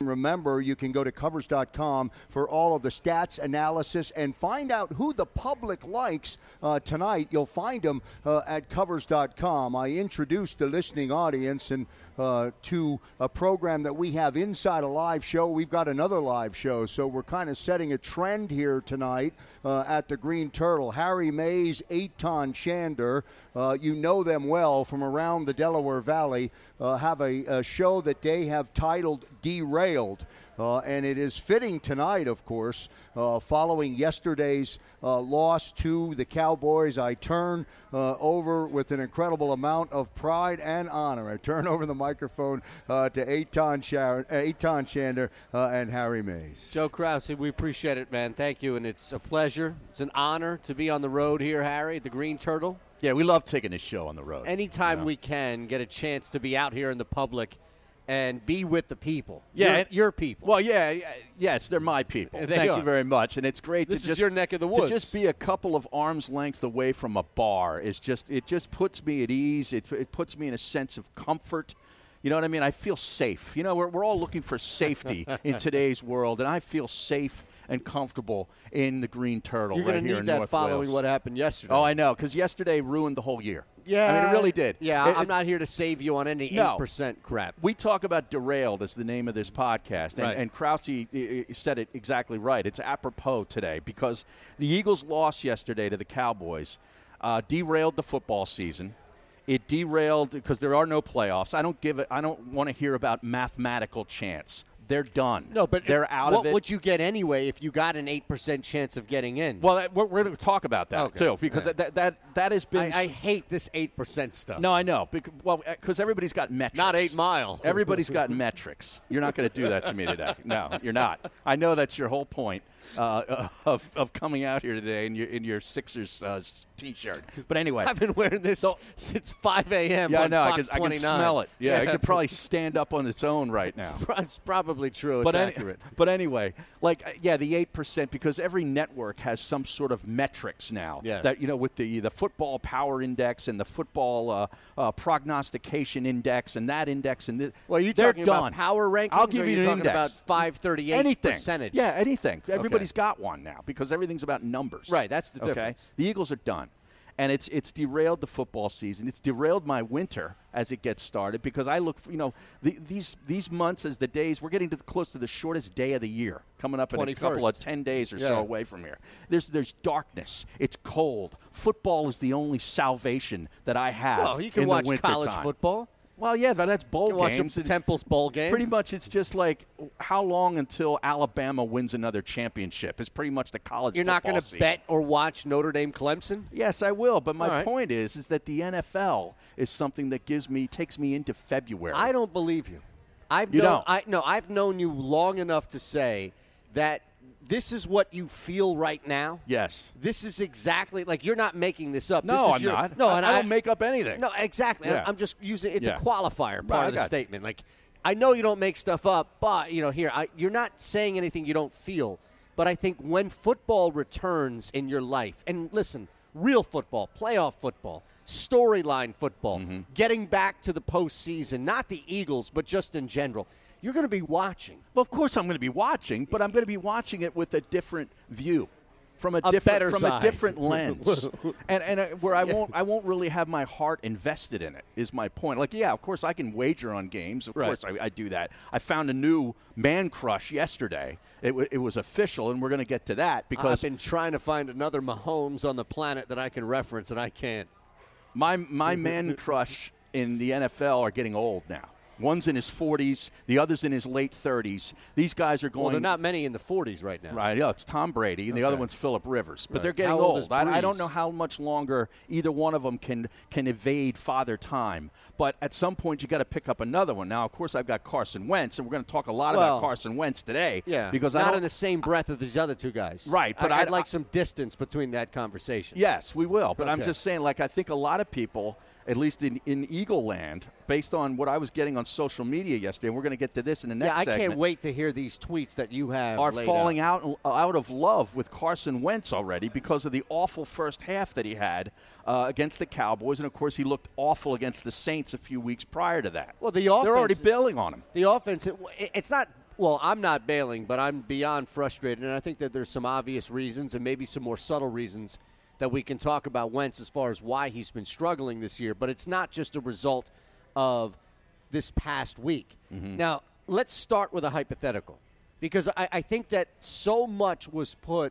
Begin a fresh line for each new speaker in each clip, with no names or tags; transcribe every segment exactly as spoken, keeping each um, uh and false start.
And remember, you can go to Covers dot com for all of the stats, analysis, and find out who the public likes uh, tonight. You'll find them uh, at Covers dot com. I introduced the listening audience and uh, to a program that we have inside a live show. We've got another live show, so we're kind of setting a trend here tonight uh, at the Green Turtle. Harry Mays, Eitan Shander, uh, you know them well from around the Delaware Valley, uh, have a, a show that they have titled Derailed. Uh, and it is fitting tonight, of course, uh, following yesterday's uh, loss to the Cowboys. I turn uh, over with an incredible amount of pride and honor. I turn over the microphone uh, to Eitan, Shar- uh, Eitan Shander uh, and Harry Mays.
Joe Krause, we appreciate it, man. Thank you, and it's a pleasure. It's an honor to be on the road here, Harry, the Green Turtle.
Yeah, we love taking this show on the road.
Anytime
you know?
we can get a chance to be out here in the public and be with the people.
Yeah,
your, your people.
Well, yeah, yes, they're my people.
They
Thank
are.
you very much, and it's great.
This
to
is
just,
your neck of the woods.
To just be a couple of arms lengths away from a bar is just it just puts me at ease. It it puts me in a sense of comfort. You know what I mean? I feel safe. You know, we're we're all looking for safety in today's world, and I feel safe and comfortable in the Green Turtle.
You're
right
going to
here
need
in
that
North
following
Wales.
what happened yesterday.
Oh, I know, because yesterday ruined the whole year.
Yeah,
I mean, it really did.
Yeah,
it,
I'm
it,
not here to save you on any
no.
eight percent crap.
We talk about Derailed as the name of this podcast, and,
right.
and Krause said it exactly right. It's apropos today because the Eagles' loss yesterday to the Cowboys uh, derailed the football season. It derailed because there are no playoffs. I don't give it. I don't want to hear about mathematical chance. They're done.
No, but
they're out
what
of it.
What would you get anyway if you got an eight percent chance of getting in?
Well, we're, we're going to talk about that,
okay.
too, because
yeah.
that, that that has been.
I, I hate this eight percent stuff.
No, I know. Because, well, because everybody's got metrics.
Not eight mile.
Everybody's got metrics. You're not going to do that to me today. No, you're not. I know that's your whole point uh, of of coming out here today in your in your Sixers uh, T-shirt. But anyway,
I've been wearing this so, since five a.m.
Yeah,
on
I know.
Fox
I can, I can smell it. Yeah,
yeah,
it could probably stand up on its own right now.
It's, it's probably true.
But
it's
any,
accurate.
But anyway, like yeah, the eight percent because every network has some sort of metrics now.
Yeah.
That you know, with the the football power index and the football uh, uh, prognostication index and that index and this.
Well, you
they're
talking
done.
about power rankings?
I'll give
or are
you
you
an
talking
index.
about five thirty-eight
anything.
percentage?
Yeah, anything. Everybody's
okay.
got one now because everything's about numbers.
Right. That's the
okay?
difference.
The Eagles are done. And it's it's derailed the football season. It's derailed my winter as it gets started because I look, for, you know, the, these these months as the days, we're getting to the, close to the shortest day of the year, coming up in a couple of ten days or
yeah.
so away from here. There's there's darkness. It's cold. Football is the only salvation that I have.
Well, you can
in
watch
the winter
college
time.
football.
Well, yeah, but that's bowl
you can
games.
Watch a Temple's bowl game.
Pretty much, it's just like how long until Alabama wins another championship? It's pretty much the college.
You're not
going
to bet or watch Notre Dame Clemson?
Yes, I will. But my
right.
point is, is that the N F L is something that gives me takes me into February.
I don't believe you. I've
you
known,
don't.
I, no, I've known you long enough to say that this is what you feel right now.
Yes.
This is exactly like you're not making this up.
No,
this is
I'm
your,
not.
No,
I,
and
I
I
don't make up anything.
No, exactly.
Yeah.
I'm just using it's
Yeah.
a qualifier part
Right,
of the
I got
statement. Like I know you don't make stuff up, but you know here I, you're not saying anything you don't feel. But I think when football returns in your life, and listen, real football, playoff football, storyline football,
Mm-hmm.
getting back to the postseason, not the Eagles, but just in general. You're going to be watching.
Well, of course I'm going to be watching, but I'm going to be watching it with a different view. From a,
A
different
better
from
side.
a different lens, and and uh, where I won't I won't really have my heart invested in it is my point. Like yeah, of course I can wager on games. Of
right.
course I, I do that. I found a new man crush yesterday. It, w- it was official, and we're going to get to that because
I've been trying to find another Mahomes on the planet that I can reference, and I can't.
my my man crush in the N F L are getting old now. One's in his forties, the other's in his late thirties. These guys are going.
Well, there are not many in the forties right now.
Right, yeah, it's Tom Brady, and the
Okay.
other one's Phillip Rivers. But
Right.
they're getting
How old is
old. I, I don't
Breeze?
know how much longer either one of them can can evade father time. But at some point, you got to pick up another one. Now, of course, I've got Carson Wentz, and we're going to talk a lot
Well,
about Carson Wentz today.
Yeah,
because
not
I don't,
in the same breath of these other two guys.
Right, but
I, I'd
I'd-
like some distance between that conversation.
Yes, we will. But I'm
Okay.
just saying, like, I think a lot of people, at least in, in Eagle Land, based on what I was getting on social media yesterday, and we're going to get to this in the next
Yeah, I
segment,
can't wait to hear these tweets that you have
are
laid
falling
out.
out out of love with Carson Wentz already because of the awful first half that he had uh, against the Cowboys. And, of course, he looked awful against the Saints a few weeks prior to that.
Well, the offense,
They're already bailing on him.
The offense, it, it's not Well, I'm not bailing, but I'm beyond frustrated, and I think that there's some obvious reasons and maybe some more subtle reasons that we can talk about Wentz as far as why he's been struggling this year. But it's not just a result of this past week. Mm-hmm. Now, let's start with a hypothetical, because I, I think that so much was put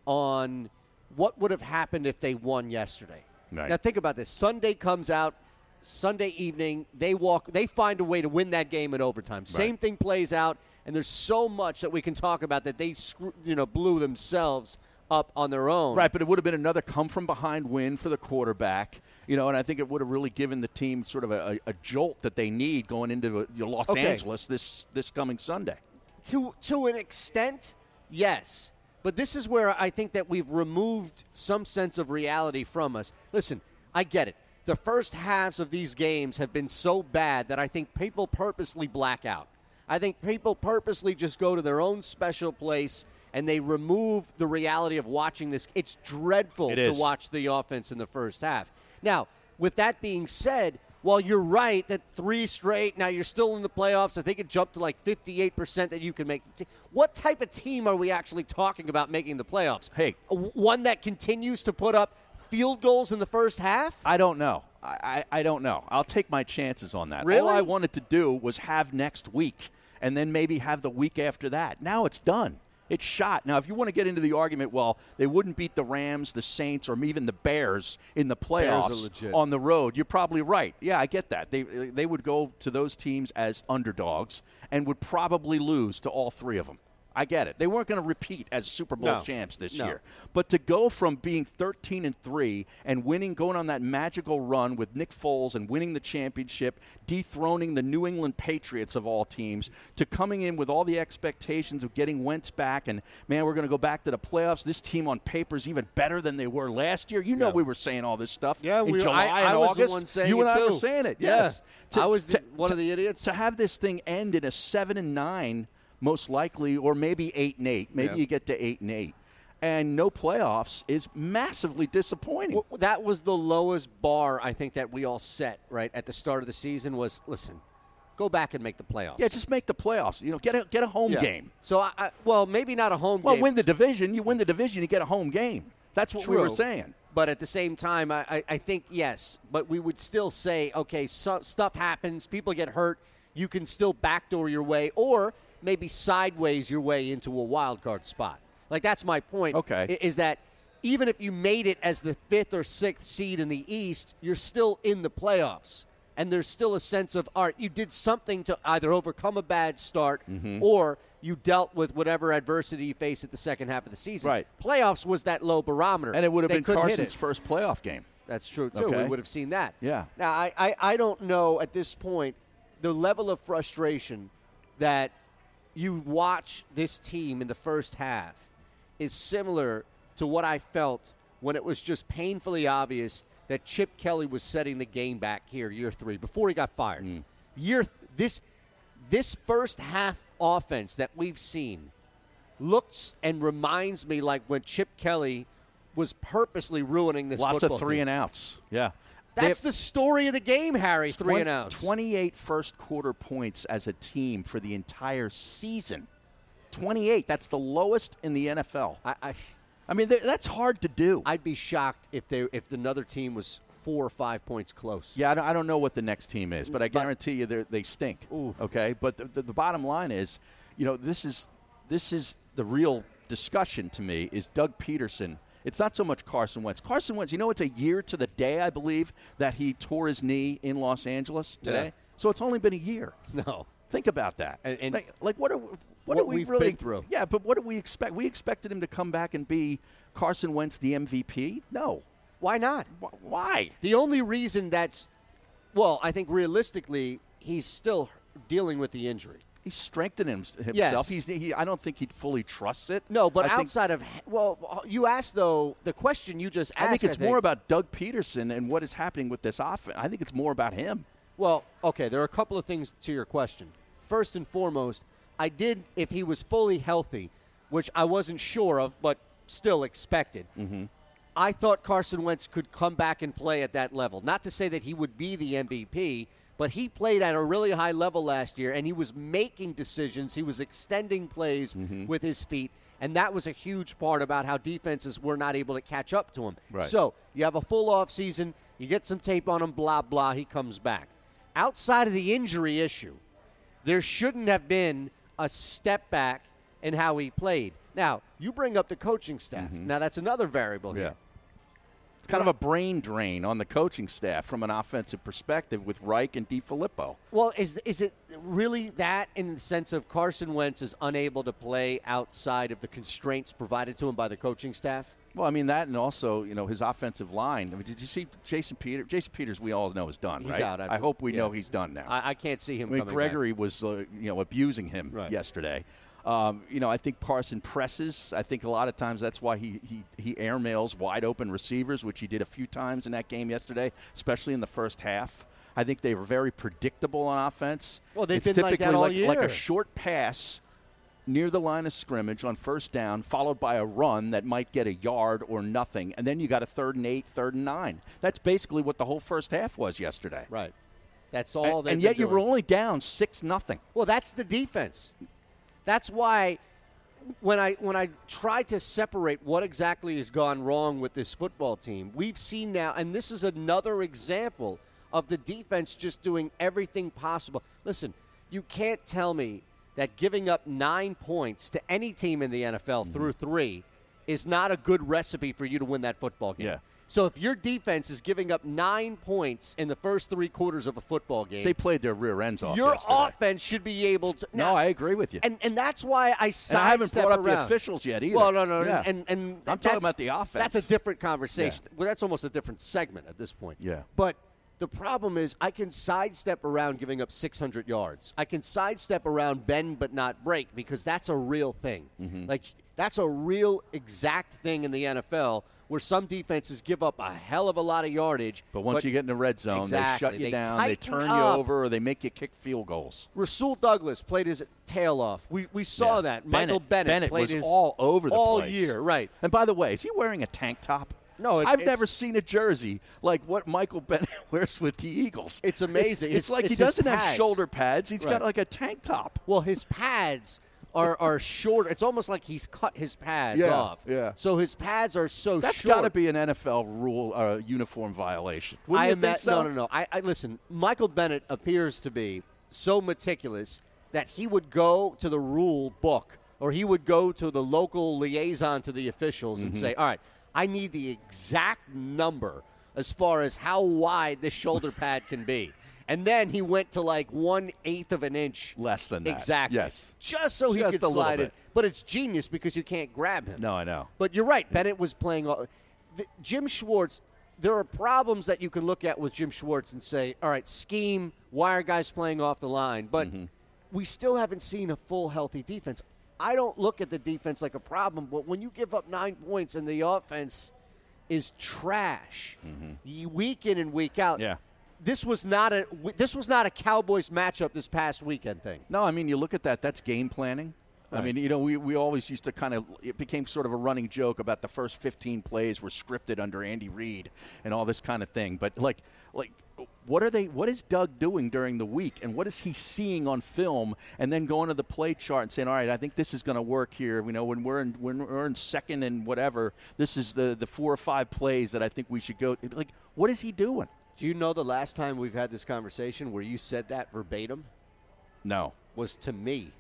on what would have happened if they won yesterday.
Right.
Now, think about this. Sunday comes out. Sunday evening, they walk. They find a way to win that game in overtime. Right. Same thing plays out, and there's so much that we can talk about that they, you know, blew themselves up on their own.
Right, but it would have been another come-from-behind win for the quarterback, you know, and I think it would have really given the team sort of a, a jolt that they need going into Los okay. Angeles this this coming Sunday.
To to an extent, yes, but this is where I think that we've removed some sense of reality from us. Listen, I get it. The first halves of these games have been so bad that I think people purposely black out. I think people purposely just go to their own special place and they remove the reality of watching this. It's dreadful
it
to watch the offense in the first half. Now, with that being said, while you're right that three straight, now you're still in the playoffs. I think it jumped to like fifty-eight percent that you can make. What type of team are we actually talking about making the playoffs?
Hey.
One that continues to put up field goals in the first half?
I don't know. I, I, I don't know. I'll take my chances on that.
Really?
All I wanted to do was have next week and then maybe have the week after that. Now it's done. It's shot. Now, if you want to get into the argument, well, they wouldn't beat the Rams, the Saints, or even the Bears in the playoffs on the road, you're probably right. Yeah, I get that. They they would go to those teams as underdogs and would probably lose to all three of them. I get it. They weren't going to repeat as Super Bowl
no.
champs this
no.
year. But to go from being thirteen and three and winning, going on that magical run with Nick Foles and winning the championship, dethroning the New England Patriots of all teams, to coming in with all the expectations of getting Wentz back and, man, we're going to go back to the playoffs. This team on paper is even better than they were last year. You know yeah. we were saying all this stuff
yeah,
in
we,
July
I,
and
I was
August.
The one saying
you and
it
I
too.
were saying it,
yeah.
yes.
To,
I
was the,
to,
one
to,
of the idiots.
To have this thing end in a seven and nine most likely, or maybe eight and eight. Maybe yeah. you get to eight and eight, and no playoffs is massively disappointing.
Well, that was the lowest bar I think that we all set right at the start of the season. Was listen, go back and make the playoffs.
Yeah, just make the playoffs. You know, get a get a home
yeah.
game.
So, I, I, well, maybe not a home
well,
game.
Well, win the division. You win the division, you get a home game. That's what
True.
we were saying.
But at the same time, I, I, I think yes. But we would still say, okay, so, stuff happens. People get hurt. You can still backdoor your way, or maybe sideways your way into a wild card spot. Like, that's my point.
Okay.
Is that even if you made it as the fifth or sixth seed in the East, you're still in the playoffs. And there's still a sense of, all right, you did something to either overcome a bad start mm-hmm. or you dealt with whatever adversity you faced at the second half of the season.
Right.
Playoffs was that low barometer.
And it would have
they
been Carson's first playoff game.
That's true, too.
Okay.
We would have seen that.
Yeah.
Now, I, I, I don't know at this point the level of frustration that you watch this team in the first half is similar to what I felt when it was just painfully obvious that Chip Kelly was setting the game back here year three before he got fired. Mm. Year th- this this first half offense that we've seen looks and reminds me like when Chip Kelly was purposely ruining this
Lots
football
of three
team.
and outs. Yeah.
That's the story of the game, Harry, three and outs.
twenty-eight first quarter points as a team for the entire season. twenty-eight. That's the lowest in the N F L.
I, I,
I mean, th- that's hard to do.
I'd be shocked if they if another team was four or five points close.
Yeah, I don't, I don't know what the next team is, but I guarantee you they stink.
Ooh.
Okay, but the, the, the bottom line is, you know, this is this is the real discussion to me is Doug Peterson. It's not so much Carson Wentz. Carson Wentz, you know, it's a year to the day, I believe, that he tore his knee in Los Angeles today.
Yeah.
So it's only been a year.
No.
Think about that.
And, and
like, like, what are what,
what
are we
we've
really
been through?
Yeah, but what do we expect? We expected him to come back and be Carson Wentz, the M V P. No,
why not?
Why?
The only reason that's well, I think realistically, he's still dealing with the injury.
He's strengthening himself.
Yes.
He's, he, I don't think he fully trusts it.
No, but
I
outside
think,
of well, you asked though the question you just asked.
I think it's
I think,
more about Doug Peterson and what is happening with this offense. I think it's more about him.
Well, okay, there are a couple of things to your question. First and foremost, I did, if he was fully healthy, which I wasn't sure of, but still expected.
Mm-hmm.
I thought Carson Wentz could come back and play at that level. Not to say that he would be the M V P, But he played at a really high level last year, and he was making decisions. He was extending plays mm-hmm. with his feet, and that was a huge part about how defenses were not able to catch up to him.
Right.
So you have a full offseason, you get some tape on him, blah, blah, he comes back. Outside of the injury issue, there shouldn't have been a step back in how he played. Now, you bring up the coaching staff. Mm-hmm. Now, that's another variable
yeah.
here.
It's kind of a brain drain on the coaching staff from an offensive perspective with Reich and DiFilippo.
Well, is is it really that in the sense of Carson Wentz is unable to play outside of the constraints provided to him by the coaching staff?
Well, I mean that, and also you know his offensive line. I mean, did you see Jason Peters? Jason Peters, we all know is done.
He's
right?
out. I,
I hope we
yeah.
know he's done now.
I, I can't see him.
I mean,
coming
Gregory
back.
was uh, you know abusing him
right.
yesterday. Um, you know, I think Carson presses. I think a lot of times that's why he, he, he airmails wide open receivers, which he did a few times in that game yesterday, especially in the first half. I think they were very predictable on offense.
Well, they've
it's
been
typically
like that all
like,
year.
like a short pass near the line of scrimmage on first down, followed by a run that might get a yard or nothing, and then you got a third and eight, third and nine. That's basically what the whole first half was yesterday.
Right. That's all.
And, and yet you were only down six nothing.
Well, that's the defense. That's why when I when I try to separate what exactly has gone wrong with this football team, we've seen now, and this is another example of the defense just doing everything possible. Listen, you can't tell me that giving up nine points to any team in the N F L mm-hmm. through three is not a good recipe for you to win that football game.
Yeah.
So if your defense is giving up nine points in the first three quarters of a football game,
they played their reir ends off.
Your
yesterday.
offense should be able to.
No,
now,
I agree with you,
and and that's why I sidestep
I haven't brought up
around.
the officials yet either.
Well, no, no,
yeah.
and, and and
I'm talking about the offense.
That's a different conversation.
Yeah.
Well, that's almost a different segment at this point.
Yeah,
but. The problem is I can sidestep around giving up six hundred yards. I can sidestep around bend but not break because that's a real thing. Mm-hmm. Like that's a real exact thing in the N F L where some defenses give up a hell of a lot of yardage.
But once
but
you get in the red zone,
exactly.
they shut you
they
down, they turn
up.
you over, or they make you kick field goals.
Rasul Douglas played his tail off. We we saw
yeah.
that.
Bennett,
Michael Bennett,
Bennett
played
was
his
all over the
all
place.
year, right.
And by the way, is he wearing a tank top?
No, it,
I've
it's,
never seen a jersey like what Michael Bennett wears with the Eagles.
It's amazing.
It's, it's,
it's
like
it's
he doesn't have
pads.
shoulder pads. He's
right.
got like a tank top.
Well, his pads are, are shorter. It's almost like he's cut his pads
yeah,
off.
Yeah.
So his pads are so
That's
short.
got to be an N F L rule, uh, uniform violation. Wouldn't
I
you
am
think
at,
so?
No, no, no. I, I listen. Michael Bennett appears to be so meticulous that he would go to the rule book or he would go to the local liaison to the officials mm-hmm. and say, "All right, I need the exact number as far as how wide this shoulder pad can be." And then he went to like one-eighth of an inch.
Less than that.
Exactly.
Yes.
Just so
Just
he could
a little
slide
bit.
it. But it's genius because you can't grab him.
No, I know.
But you're right. Bennett was playing all, the, Jim Schwartz, there are problems that you can look at with Jim Schwartz and say, all right, scheme, why are guys playing off the line? But mm-hmm. we still haven't seen a full healthy defense. I don't look at the defense like a problem, but when you give up nine points and the offense is trash mm-hmm. week in and week out,
yeah.
this was not a this was not a Cowboys matchup this past weekend thing.
No, I mean, you look at that, that's game planning.
Right.
I mean, you know, we, we always used to kind of – it became sort of a running joke about the first fifteen plays were scripted under Andy Reid and all this kind of thing. But, like, like what are they – what is Doug doing during the week, and what is he seeing on film and then going to the play chart and saying, all right, I think this is going to work here. You know, when we're in, when we're in second and whatever, this is the, the four or five plays that I think we should go – like, what is he doing?
Do you know the last time we've had this conversation where you said that verbatim?
No.
Was to me.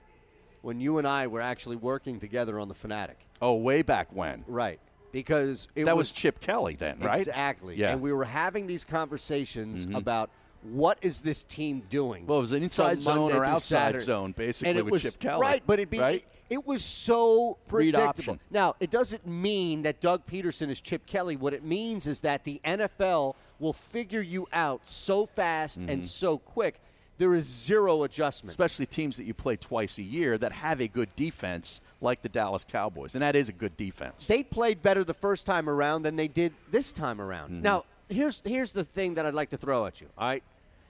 When you and I were actually working together on the Fanatic.
Oh, way back when.
Right. Because it
that
was,
was Chip Kelly then, right?
Exactly.
Yeah.
And we were having these conversations
mm-hmm.
about what is this team doing?
Well, it was an inside zone or outside
Saturday.
zone, basically,
and it
with
was,
Chip Kelly.
Right, but it, be,
right?
it, it was so
Read
predictable.
option.
Now, it doesn't mean that Doug Peterson is Chip Kelly. What it means is that the N F L will figure you out so fast mm-hmm. and so quick. There is zero adjustment.
Especially teams that you play twice a year that have a good defense like the Dallas Cowboys. And that is a good defense.
They played better the first time around than they did this time around. Mm-hmm. Now, here's here's the thing that I'd like to throw at you, all right?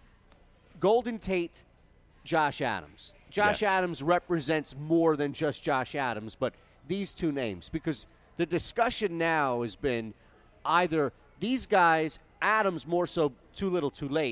Golden Tate, Josh Adams. Josh
yes.
Adams represents more than just Josh Adams, but these two names. Because the discussion now has been either these guys, Adams more so too little too late,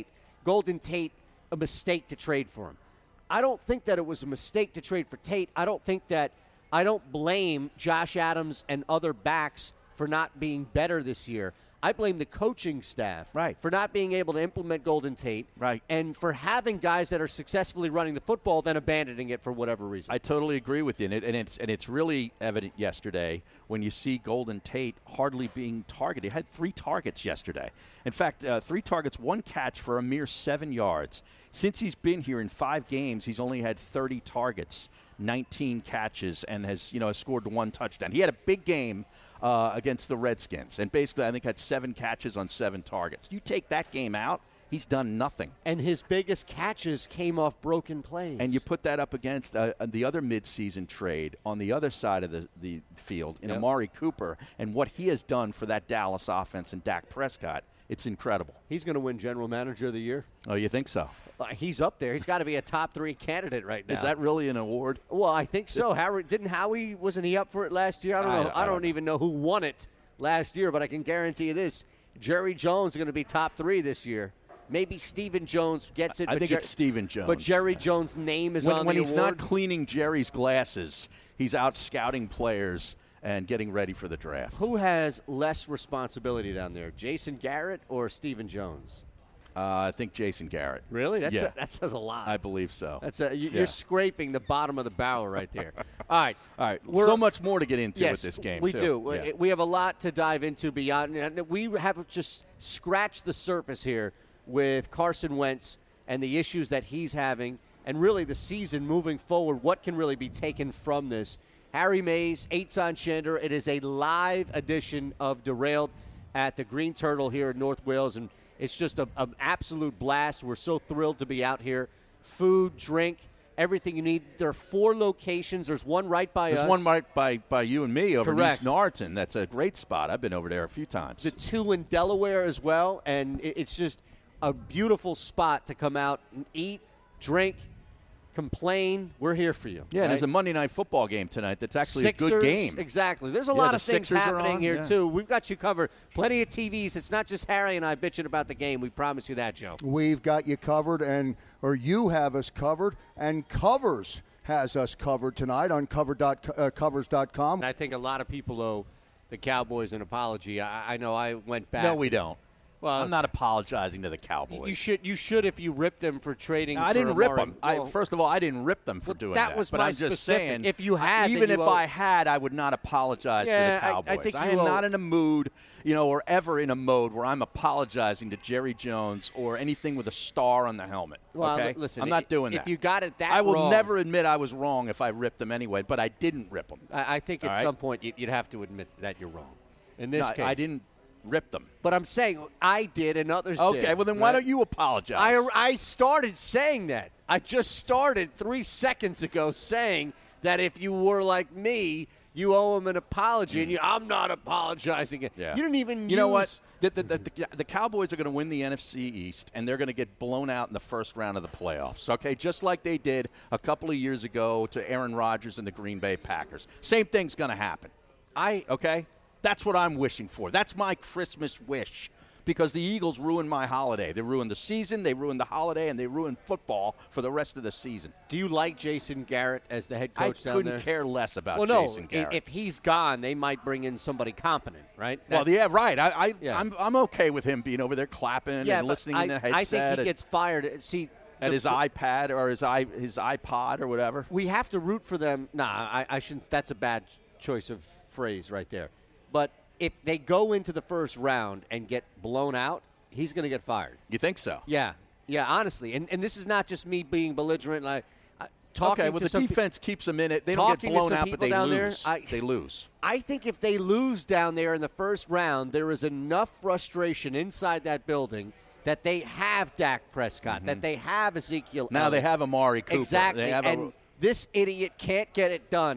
Golden Tate a mistake to trade for him. I don't think that it was a mistake to trade for Tate. I don't think that I don't blame Josh Adams and other backs for not being better this year. I blame the coaching staff
right.
for not being able to implement Golden Tate
right.
and for having guys that are successfully running the football then abandoning it for whatever reason.
I totally agree with you, and, it, and it's and it's really evident yesterday when you see Golden Tate hardly being targeted. He had three targets yesterday. In fact, uh, three targets, one catch for a mere seven yards. Since he's been here in five games, he's only had thirty targets, nineteen catches, and has you know has scored one touchdown. He had a big game Uh, against the Redskins, and basically I think had seven catches on seven targets. You take that game out, he's done nothing.
And his biggest catches came off broken plays.
And you put that up against uh, the other midseason trade on the other side of the, the field in yep. Amari Cooper and what he has done for that Dallas offense and Dak Prescott. It's incredible.
He's going to win General Manager of the Year.
Oh, you think so?
Uh, he's up there. He's got to be a top three candidate right now.
Is that really an award?
Well, I think so. Harry, didn't Howie, wasn't he up for it last year? I don't know. I, I, I don't, don't even know who won it last year, but I can guarantee you this. Jerry Jones is going to be top three this year. Maybe Stephen Jones gets it.
I
but
think
Jer-
it's Stephen Jones.
But Jerry Jones' name is
when,
on
when
the
he's
award.
not cleaning Jerry's glasses, he's out scouting players and getting ready for the draft.
Who has less responsibility down there, Jason Garrett or Stephen Jones?
Uh, I think Jason Garrett.
Really? That's
yeah.
a, that says a lot.
I believe so.
That's a, you,
yeah.
You're scraping the bottom of the barrel right there. All right.
All right.
We're,
so much more to get into
yes,
with this game,
we
too.
do.
Yeah.
We have a lot to dive into beyond. We have just scratched the surface here with Carson Wentz and the issues that he's having and really the season moving forward. What can really be taken from this? Harry Mays, Eitzon Shander. It is a live edition of Derailed at the Green Turtle here in North Wales, and it's just a, an absolute blast. We're so thrilled to be out here. Food, drink, everything you need. There are four locations. There's one right by
There's
us.
There's one right by, by you and me over
Correct.
in East Norriton. That's a great spot. I've been over there a few times.
The two in Delaware as well, and it's just a beautiful spot to come out and eat, drink, complain. We're here for you.
Yeah,
right?
and there's a Monday Night Football game tonight that's actually
Sixers,
a good game.
Exactly. There's a
yeah,
lot
the
of things
Sixers
happening here,
yeah.
too. We've got you covered. Plenty of T Vs. It's not just Harry and I bitching about the game. We promise you that, Joe.
We've got you covered, and or you have us covered, and Covers has us covered tonight on cover dot, uh, covers dot com.
And I think a lot of people owe the Cowboys an apology. I, I know I went back.
No, we don't.
Well,
I'm not apologizing to the Cowboys.
You should. You should if you ripped them for trading.
No, I
for
didn't rip
Amari.
them. I,
Well,
first of all, I didn't rip them for
well,
doing
that
that.
was
but
my
I'm just
specific.
saying,
If you had,
even
then
if
you owe-
I had, I would not apologize
Yeah,
to
I-
the
I
Cowboys.
think
I,
you
am
owe-
not in a mood, you know, or ever in a mode where I'm apologizing to Jerry Jones or anything with a star on the helmet.
Well,
okay,
l- listen,
I'm not
i-
doing
if
that.
you got it that
I will
wrong-
never admit I was wrong if I ripped them anyway, but I didn't rip them.
I, I think at
All right?
some point you- you'd have to admit that you're wrong. In this
No,
case,
I didn't rip them.
But I'm saying I did and others did.
Okay, well then why
right?
don't you apologize?
I, I started saying that. I just started three seconds ago saying that if you were like me, you owe him an apology, and you, I'm not apologizing.
Yeah.
You didn't even.
You
use,
know what? The, the, the, the, the Cowboys are going to win the N F C East, and they're going to get blown out in the first round of the playoffs, okay? Just like they did a couple of years ago to Aaron Rodgers and the Green Bay Packers. Same thing's going to happen.
I
Okay? That's what I'm wishing for. That's my Christmas wish. Because the Eagles ruined my holiday. They ruined the season, they ruined the holiday, and they ruined football for the rest of the season.
Do you like Jason Garrett as the head coach
I
down
couldn't
there?
care less about
well, no,
Jason Garrett.
if he's gone, they might bring in somebody competent, right?
well,
That's-
yeah, right. I, I,
Yeah.
I'm, I'm okay with him being over there clapping
yeah,
and
but
listening
I,
in the headset.
I think he
at-
gets fired. See,
at
the-
his iPad or his i his iPod or whatever.
we have to root for them. Nah, I, I shouldn't. That's a bad choice of phrase right there. But if they go into the first round and get blown out, he's going to get fired.
You think so?
Yeah, yeah. Honestly, and and this is not just me being belligerent. Like uh, talking
Okay, well,
to
the
some pe-
defense keeps them in it. They don't get
talking to
blown
some
out, but
people
they
down there,
lose.
I-
they lose.
I think if they lose down there in the first round, there is enough frustration inside that building that they have Dak Prescott, that they have Ezekiel.
Now
Elliott.
they have Amari Cooper.
Exactly,
They have
and
a,
this idiot can't get it done.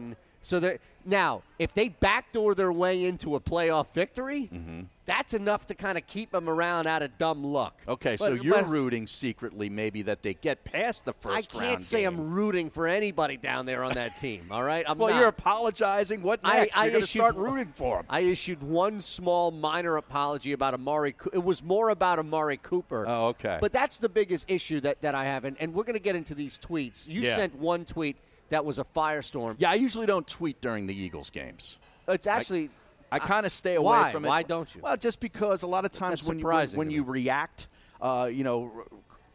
So that now, if they backdoor their way into a playoff victory,
mm-hmm.
that's enough to kind of keep them around out of dumb luck.
Okay,
but,
so you're
but,
rooting secretly maybe that they get past the first round.
I can't say
game.
I'm rooting for anybody down there on that team, all right? I'm
well,
not.
you're apologizing. What next?
I, I
you're going to
issued,
start rooting for them.
I issued one small minor apology about Amari. It was more about Amari Cooper.
Oh, okay.
But that's the biggest issue that, that I have, and, and we're going to get into these tweets. You
yeah.
sent one tweet that was a firestorm.
Yeah, I usually don't tweet during the Eagles games.
It's actually –
I, I kind of stay away
why?
from it.
Why don't you?
Well, just because a lot of times
That's
when you,
surprising
when
to
you
me.
react, uh, you know, r-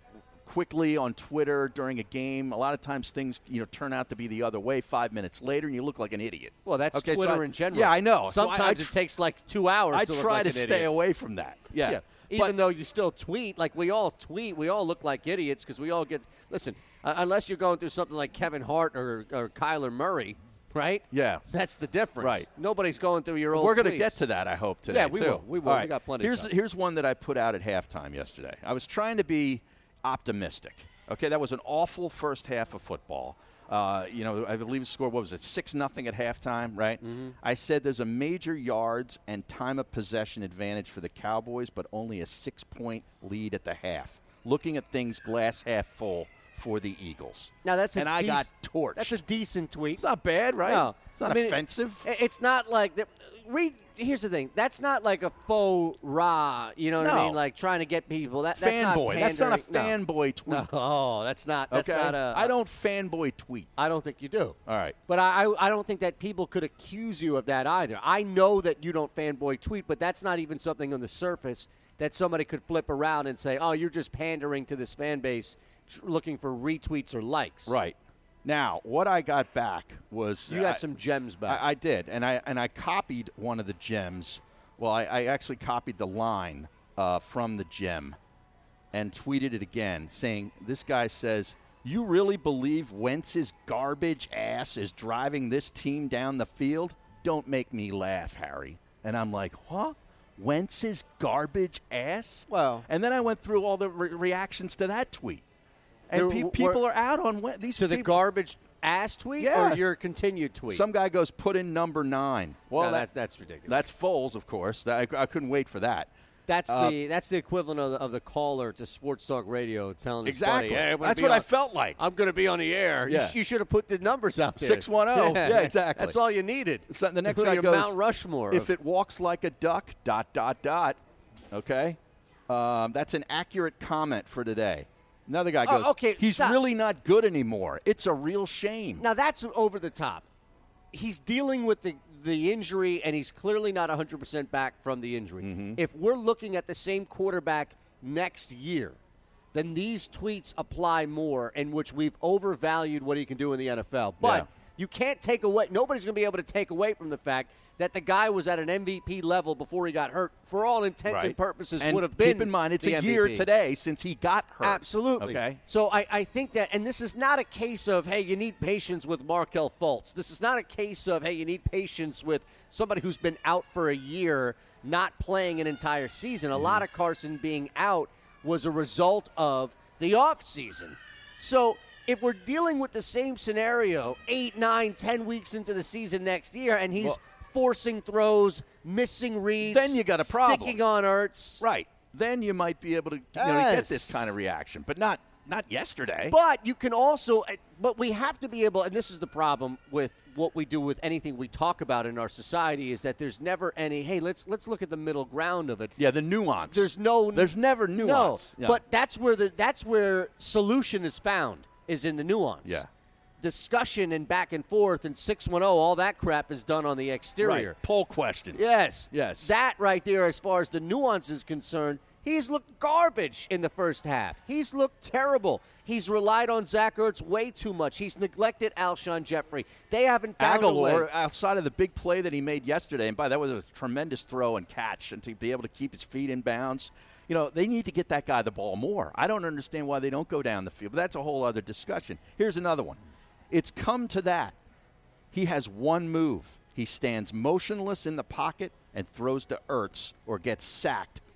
quickly on Twitter during a game, a lot of times things, you know, turn out to be the other way five minutes later, and you look like an idiot.
Well, that's
okay,
Twitter
so I,
in general.
Yeah, I know.
Sometimes
so I, I
it takes like two hours
I
to look
try
like
to
an
stay
idiot.
away from that. Yeah.
Yeah.
But,
Even though you still tweet, like we all tweet, we all look like idiots because we all get – listen, uh, unless you're going through something like Kevin Hart or, or Kyler Murray, right?
Yeah.
That's the difference.
Right.
Nobody's going through your old
We're going to
tweets.
get to that, I hope, today,
Yeah, we
too.
will. We will.
All
We
right.
got plenty
here's,
of time.
Here's one that I put out at halftime yesterday. I was trying to be optimistic. Okay, that was an awful first half of football. Uh, you know, I believe the score, what was it, six nothing at halftime, right? Mm-hmm. I said there's a major yards and time of possession advantage for the Cowboys, but only a six-point lead at the half. Looking at things glass half full for the Eagles.
Now that's a
and I
dec-
got torched.
That's a decent tweet.
It's not bad, right?
No,
It's not
I mean,
offensive.
It, it's not like the, read. Here's the thing. That's not like a faux rah. You know what I
No.
mean? Like trying to get people. That that's not
fanboy. That's not a
pandering.
fanboy tweet.
No, oh, that's not. That's
okay?
not a.
I don't fanboy tweet.
I don't think you do.
All right.
But I, I, I don't think that people could accuse you of that either. I know that you don't fanboy tweet, but that's not even something on the surface that somebody could flip around and say, oh, you're just pandering to this fan base tr- looking for retweets or likes.
Right. Now, what I got back was
You got
I,
some gems back.
I, I did, and I and I copied one of the gems. Well, I, I actually copied the line uh, from the gem and tweeted it again, saying, this guy says, you really believe Wentz's garbage ass is driving this team down the field? Don't make me laugh, Harry. And I'm like, what? Wentz's garbage ass?
Well.
And then I went through all the re- reactions to that tweet. And
There
pe-
were-
people are out on Wentz. These
to the
people,
garbage ass tweet
Yeah.
or your continued tweet?
Some guy goes, put in number nine. Well,
No,
that-
that's that's ridiculous.
that's Foles, of course. I, I couldn't wait for that.
That's
Uh,
the that's the equivalent of the, of the caller to Sports Talk Radio telling his
Exactly.
buddy, hey, I'm gonna
That's
be
what
on-
I felt like.
I'm going to be on the air. You
Yeah.
sh- You, should have put the numbers out there.
six one zero. Yeah, exactly.
That's all you needed.
So the next
Put
guy
your
goes,
Mount Rushmore.
if
of-
it walks like a duck, dot, dot, dot. Okay? Um, that's an accurate comment for today. Another guy
Oh,
goes,
okay,
he's
stop.
really not good anymore. It's a real shame.
Now that's over the top. He's dealing with the, the injury, and he's clearly not one hundred percent back from the injury.
Mm-hmm.
If we're looking at the same quarterback next year, then these tweets apply more, in which we've overvalued what he can do in the N F L. But
Yeah.
you can't take away – nobody's going to be able to take away from the fact that the guy was at an M V P level before he got hurt. For all intents and
Right.
purposes,
And
would have been
keep in mind, it's
the
a
M V P.
year today since he got hurt.
Absolutely.
Okay.
So I, I think that, and this is not a case of, hey, you need patience with Markelle Fultz. This is not a case of, hey, you need patience with somebody who's been out for a year, not playing an entire season. A lot of Carson being out was a result of the offseason. So if we're dealing with the same scenario eight, nine, ten weeks into the season next year, and he's
Well-
forcing throws, missing reads,
Then you got a problem.
sticking on Ertz.
Right. Then you might be able to you know, get
Yes.
this kind of reaction, but not not yesterday.
But you can also, but we have to be able, and this is the problem with what we do with anything we talk about in our society, is that there's never any, hey, let's let's look at the middle ground of it.
yeah, the nuance.
There's no,
There's never nuance.
No,
Yeah.
but that's where the that's where solution is found, is in the nuance.
Yeah.
Discussion and back and forth and six one oh, all that crap is done on the exterior.
Right. Poll questions.
Yes.
Yes.
That right there, as far as the nuance is concerned, he's looked garbage in the first half. He's looked terrible. He's relied on Zach Ertz way too much. He's neglected Alshon Jeffrey. They haven't found a way.
Aguilar, outside of the big play that he made yesterday, and by that was a tremendous throw and catch, and to be able to keep his feet in bounds, you know, they need to get that guy the ball more. I don't understand why they don't go down the field, but that's a whole other discussion. Here's another one. It's come to that. He has one move. He stands motionless in the pocket and throws to Ertz or gets sacked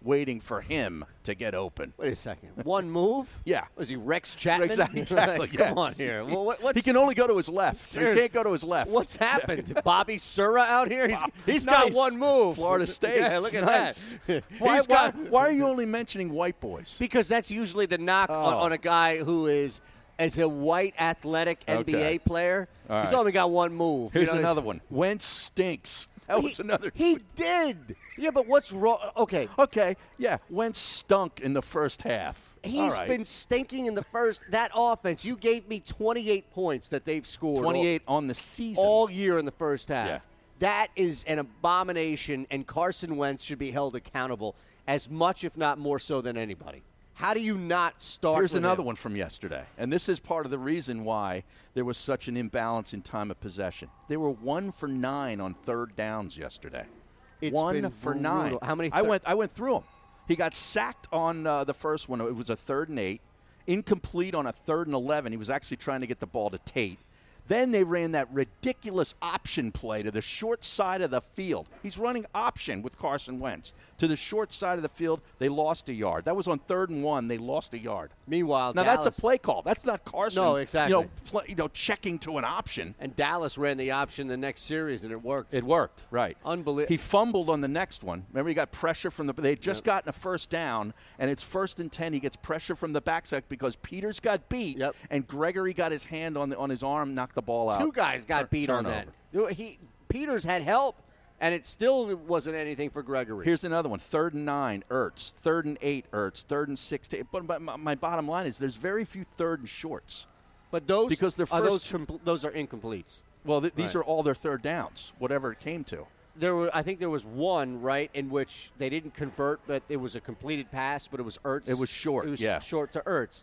waiting for him to get open.
Wait a second. One move?
Yeah.
Was he Rex Chapman?
Exactly. exactly
Like,
yes.
Come on here. Well, what, what's,
he can only go to his left. So he
Seriously.
can't go to his left.
What's happened? Bobby Sura out here? He's, he's
Nice.
got one move.
Florida State.
Yeah, look at
Nice.
that.
Why,
He's
why,
got-
why are you only mentioning white boys?
Because that's usually the knock on,
Oh.
on a guy who is as a white athletic N B A
Okay.
player.
All
He's
right.
only got one move.
Here's
You know,
another one. Wentz stinks. That was
he,
another.
He did. Yeah, but what's wrong? Okay.
Okay, yeah. Wentz stunk in the first half.
He's
All right.
been stinking in the first. That offense, you gave me twenty-eight points that they've scored.
twenty-eight on the season.
all year in the first half.
Yeah.
That is an abomination, and Carson Wentz should be held accountable as much, if not more so, than anybody. How do you not start?
Here's
with
another
him?
one from yesterday. And this is part of the reason why there was such an imbalance in time of possession. They were one for nine on third downs yesterday.
It's
one
been
for
brutal.
nine.
How many
I
thir-
went I went through them. He got sacked on uh, the first one. It was a third and eight. Incomplete on a third and eleven. He was actually trying to get the ball to Tate. Then they ran that ridiculous option play to the short side of the field. He's running option with Carson Wentz. To the short side of the field, they lost a yard. That was on third and one. They lost a yard.
Meanwhile,
Now,
Dallas,
that's a play call. That's not Carson.
No, exactly.
You know, play, you know, checking to an option.
and Dallas ran the option the next series, and it worked.
It worked, right.
Unbelievable.
He fumbled on the next one. Remember, he got pressure from the – they had just
Yep.
gotten a first down, and it's first and ten. He gets pressure from the backside because Peters got beat,
Yep.
and Gregory got his hand on the, on his arm, knocked the ball out.
Two guys got
Tur-
beat on that. He Peters had help, and it still wasn't anything for Gregory.
Here's another one. Third and nine, Ertz. Third and eight, Ertz. Third and sixteen. But but my, my bottom line is there's very few third and shorts.
but those
because they're
are those
first-
compl- those are incompletes.
Well, th- these
Right.
are all their third downs, whatever it came to.
There were, I think there was one, right, in which they didn't convert, but it was a completed pass, but it was Ertz.
It was short,
It was
yeah.
short to Ertz.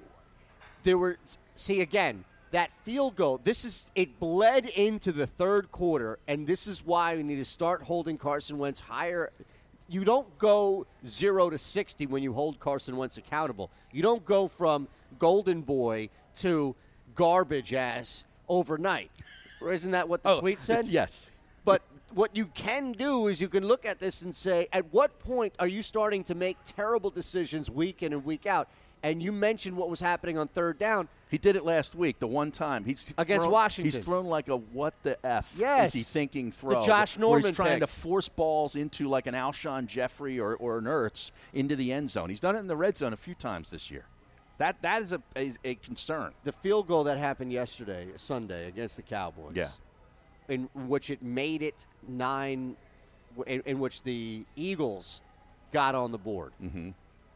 There were, see, again, that field goal, this is, it bled into the third quarter, and this is why we need to start holding Carson Wentz higher. You don't go zero to sixty when you hold Carson Wentz accountable. You don't go from golden boy to garbage ass overnight. Or isn't that what the
Oh,
tweet said?
yes.
But what you can do is you can look at this and say, at what point are you starting to make terrible decisions week in and week out? And you mentioned what was happening on third down.
He did it last week, the one time. He's
Against
thrown,
Washington.
He's thrown like a what the F
Yes.
is he thinking
The
throw.
Josh
where
Norman
he's trying
pick.
to force balls into like an Alshon Jeffrey or, or an Ertz into the end zone. He's done it in the red zone a few times this year. That That is a, is a concern.
The field goal that happened yesterday, Sunday, against the Cowboys,
Yeah.
in which it made it nine, in, in which the Eagles got on the board. Mm-hmm.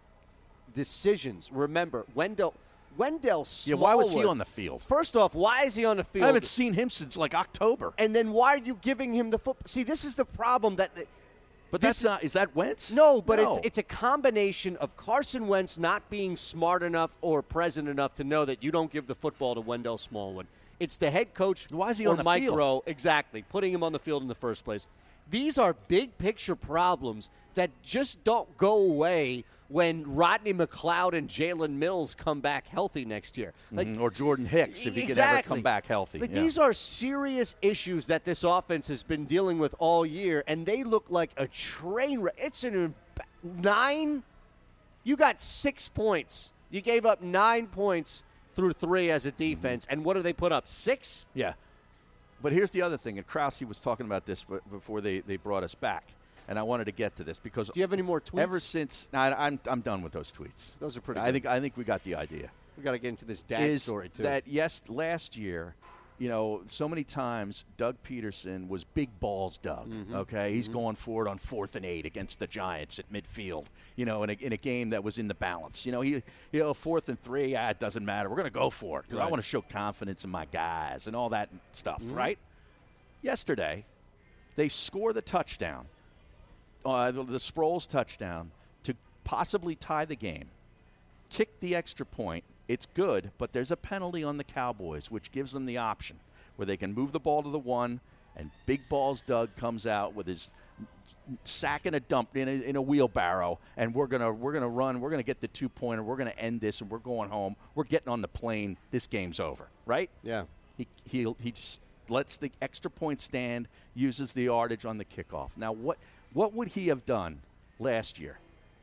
Decisions. Remember, Wendell Wendell
Yeah, why was he
Smallwood-
on the field?
First off, why is he on the field?
I haven't seen him since like October.
And then why are you giving him the football? See, this is the problem that.
But
this
that's
is-
not – is that Wentz?
No, but
No.
it's it's a combination of Carson Wentz not being smart enough or present enough to know that you don't give the football to Wendell Smallwood. It's the head coach
Why is he
or
on the
Mike
field?
Rowe, exactly, putting him on the field in the first place. These are big picture problems that just don't go away when Rodney McLeod and Jalen Mills come back healthy next year. Like,
Mhm, or Jordan Hicks, if he
exactly.
can ever come back healthy.
Like,
Yeah.
These are serious issues that this offense has been dealing with all year, and they look like a train wreck. It's an nine. You got six points. You gave up nine points through three as a defense, and what do they put up? Six?
Yeah. But here's the other thing, and Krause was talking about this b- before they, they brought us back, and I wanted to get to this because
Do you have any more tweets?
ever since no, I, I'm I'm done with those tweets.
Those are pretty
I
good.
think I think we got the idea.
We got to get into this dad
Is
story too.
that yes? Last year, you know, so many times Doug Peterson was big balls Doug.
Mm-hmm.
Okay, he's going for it on fourth and eight against the Giants at midfield. You know, in a, in a game that was in the balance. You know, he you know fourth and three. Ah, it doesn't matter. We're going to go for it because I
Right.
want to show confidence in my guys and all that stuff.
Mm-hmm.
Right. Yesterday, they score the touchdown, uh, the, the Sproles touchdown, to possibly tie the game. Kick the extra point. It's good, but there's a penalty on the Cowboys, which gives them the option where they can move the ball to the one, and Big Balls Doug comes out with his sack and a dump in a, in a wheelbarrow, and we're gonna we're gonna run. We're gonna get the two pointer. We're gonna end this, and we're going home. We're getting on the plane. This game's over, right?
yeah.
He he he just lets the extra point stand, uses the yardage on the kickoff. Now, what what would he have done last year?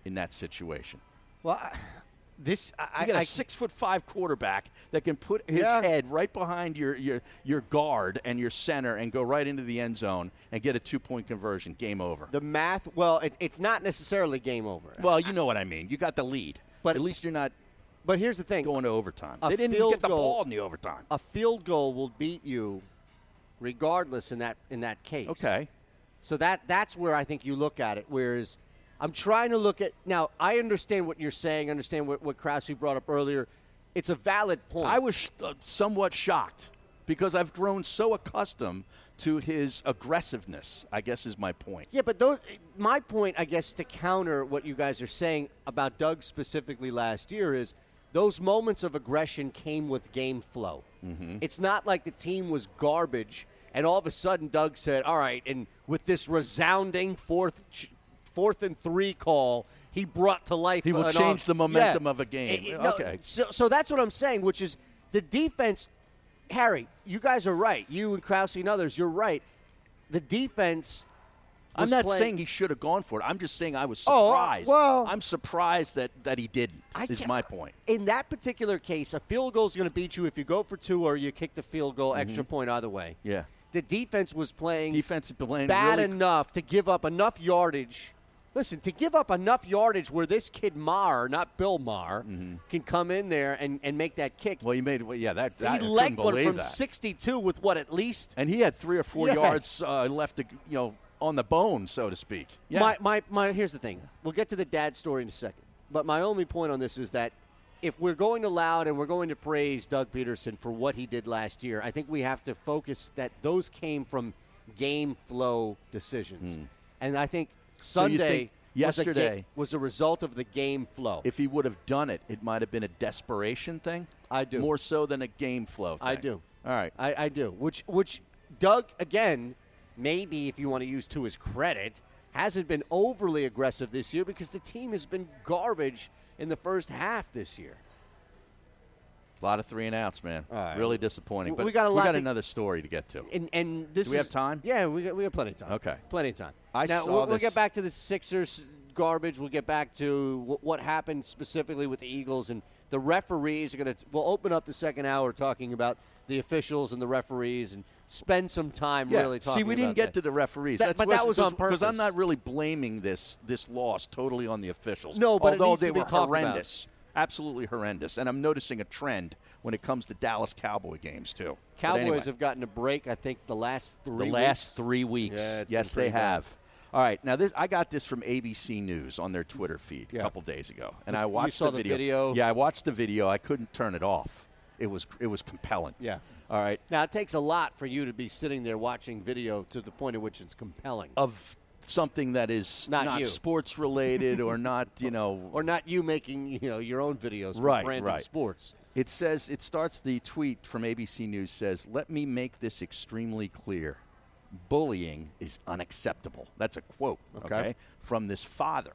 in that situation.
Well, I, this I,
You got a
I,
six foot five quarterback that can put his
Yeah.
head right behind your, your your guard and your center and go right into the end zone and get a two point conversion. Game over.
the math. Well, it, it's not necessarily game over.
Well, you know what I mean. You got the lead,
But-
but at least you're not
But here's the thing:
going to overtime.
A
They didn't even
field
get the
goal-
ball in the overtime.
a field goal will beat you, regardless in that in that case.
Okay.
So that that's where I think you look at it. Whereas I'm trying to look at now. I understand what you're saying. I understand what what Krause brought up earlier. It's a valid point.
I was sh- uh, somewhat shocked because I've grown so accustomed to his aggressiveness, I guess is my point.
Yeah, but those. My point, I guess, to counter what you guys are saying about Doug specifically last year is those moments of aggression came with game flow. Mm-hmm. It's not like the team was garbage, and all of a sudden Doug said, "All right," and with this resounding fourth, fourth and three call, he brought to life.
He will
an
change
off-
the momentum
Yeah.
of a game.
Eh, eh, no,
Okay.
So, so that's what I'm saying, which is the defense. Harry, you guys are right. You and Krause and others, you're right. The defense.
I'm
was
not
playing-
saying he should have gone for it. I'm just saying I was
Oh, uh,
surprised.
well-
I'm surprised that, that he didn't,
I
is
can't-
my point.
In that particular case, a field goal is going to beat you if you go for two or you kick the field goal, extra point either way.
Yeah.
The defense was playing
Defensive playing
bad
really
enough to give up enough yardage. Listen, to give up enough yardage where this kid Maher, not Bill Maher, can come in there and, and make that kick.
Well, you made well, yeah, that, that
he
I couldn't
legged one
believe
from
that.
sixty-two with what, at least?
And he had three or four
Yes.
yards uh, left to, you know, on the bone, so to speak. Yeah.
My, my, my, here's the thing. We'll get to the dad story in a second. But my only point on this is that if we're going to laud and we're going to praise Doug Peterson for what he did last year, I think we have to focus that those came from game flow decisions. And I think
So you
Sunday
think
was, a ga-
yesterday-
was a result of the game flow.
if he would have done it, it might have been a desperation thing.
I do.
More so than a game flow thing.
I do.
All right.
I, I do. Which, which Doug, again, maybe if you want to use to his credit, hasn't been overly aggressive this year because the team has been garbage in the first half this year.
A lot of three and outs, man.
All right.
Really disappointing.
We
But
got a
we
lot
got
to-
another story to get to.
And and this
Do we
is-
have time?
Yeah, we got we got plenty of time.
Okay.
plenty of time.
I
now
saw
we'll, we'll
this-
get back to the Sixers garbage. We'll get back to w- what happened specifically with the Eagles and the referees are going to. We'll open up the second hour talking about the officials and the referees and spend some time
Yeah.
really talking.
See, we didn't
about
get
that.
to the referees.
That-
That's
but that was on
Because I'm
purpose.
not really blaming this this loss totally on the officials.
No, but it
although
needs to
they
be
were
talked about.
horrendous, absolutely horrendous. And I'm noticing a trend when it comes to Dallas Cowboy games too. But
Cowboys
anyway,
have gotten a break. I think the last three.
the last
weeks.
three weeks.
Yeah, it's
yes,
been
they
pretty bad.
have. All right, now this I got this from A B C News on their Twitter feed
Yeah.
a couple days ago, and
You
I watched
saw
the
the
video.
video?
Yeah, I watched the video. I couldn't turn it off. It was it was compelling.
Yeah.
All right.
Now it takes a lot for you to be sitting there watching video to the point at which it's compelling,
Of something that is
Not you.
sports related or not, you know,
or not you making you know your own videos for
Right,
Brandon
right.
Sports.
It says, it starts, the tweet from A B C News says, "Let me make this extremely clear. Bullying is unacceptable." That's a quote,
Okay.
okay, from this father.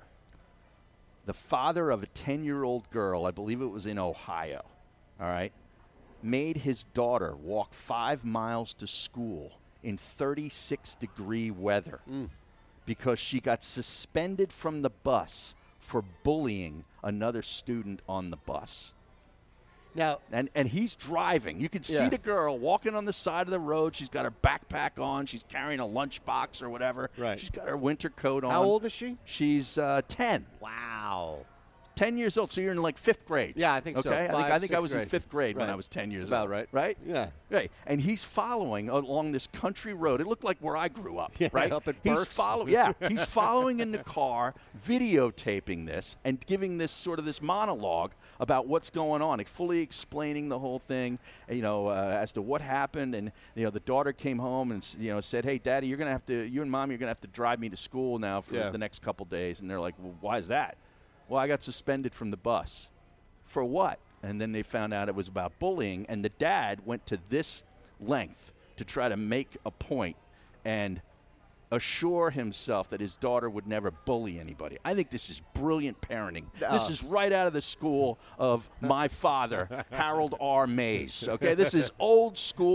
The father of a ten-year-old girl, I believe it was in Ohio, all right, made his daughter walk five miles to school in thirty-six degree weather because she got suspended from the bus for bullying another student on the bus.
Now,
And and he's driving. You can see
Yeah.
the girl walking on the side of the road. She's got her backpack on. She's carrying a lunchbox or whatever.
Right.
She's got her winter coat on.
how old is she?
She's uh, ten.
Wow.
ten years old. So you're in like fifth grade.
Yeah, I think so.
Okay. I think
Five,
I think I
sixth
was
grade.
in fifth grade when
Right.
I was ten years
That's about
old.
right.
Right.
Yeah.
Right. And he's following along this country road. It looked like where I grew up.
Yeah,
right.
up at
he's
Burke's.
following. Yeah. He's following in the car, videotaping this, and giving this sort of this monologue about what's going on, like fully explaining the whole thing. You know, uh, as to what happened, and you know, the daughter came home and you know said, "Hey, Daddy, you're gonna have to, you and Mommy are gonna have to drive me to school now for
Yeah.
the next couple days." And they're like, "Well, why is that?" "Well, I got suspended from the bus." "For what?" And then they found out it was about bullying, and the dad went to this length to try to make a point and assure himself that his daughter would never bully anybody. I think this is brilliant parenting. This
Uh.
is right out of the school of my father, Harold R. Mays. Okay, this is old school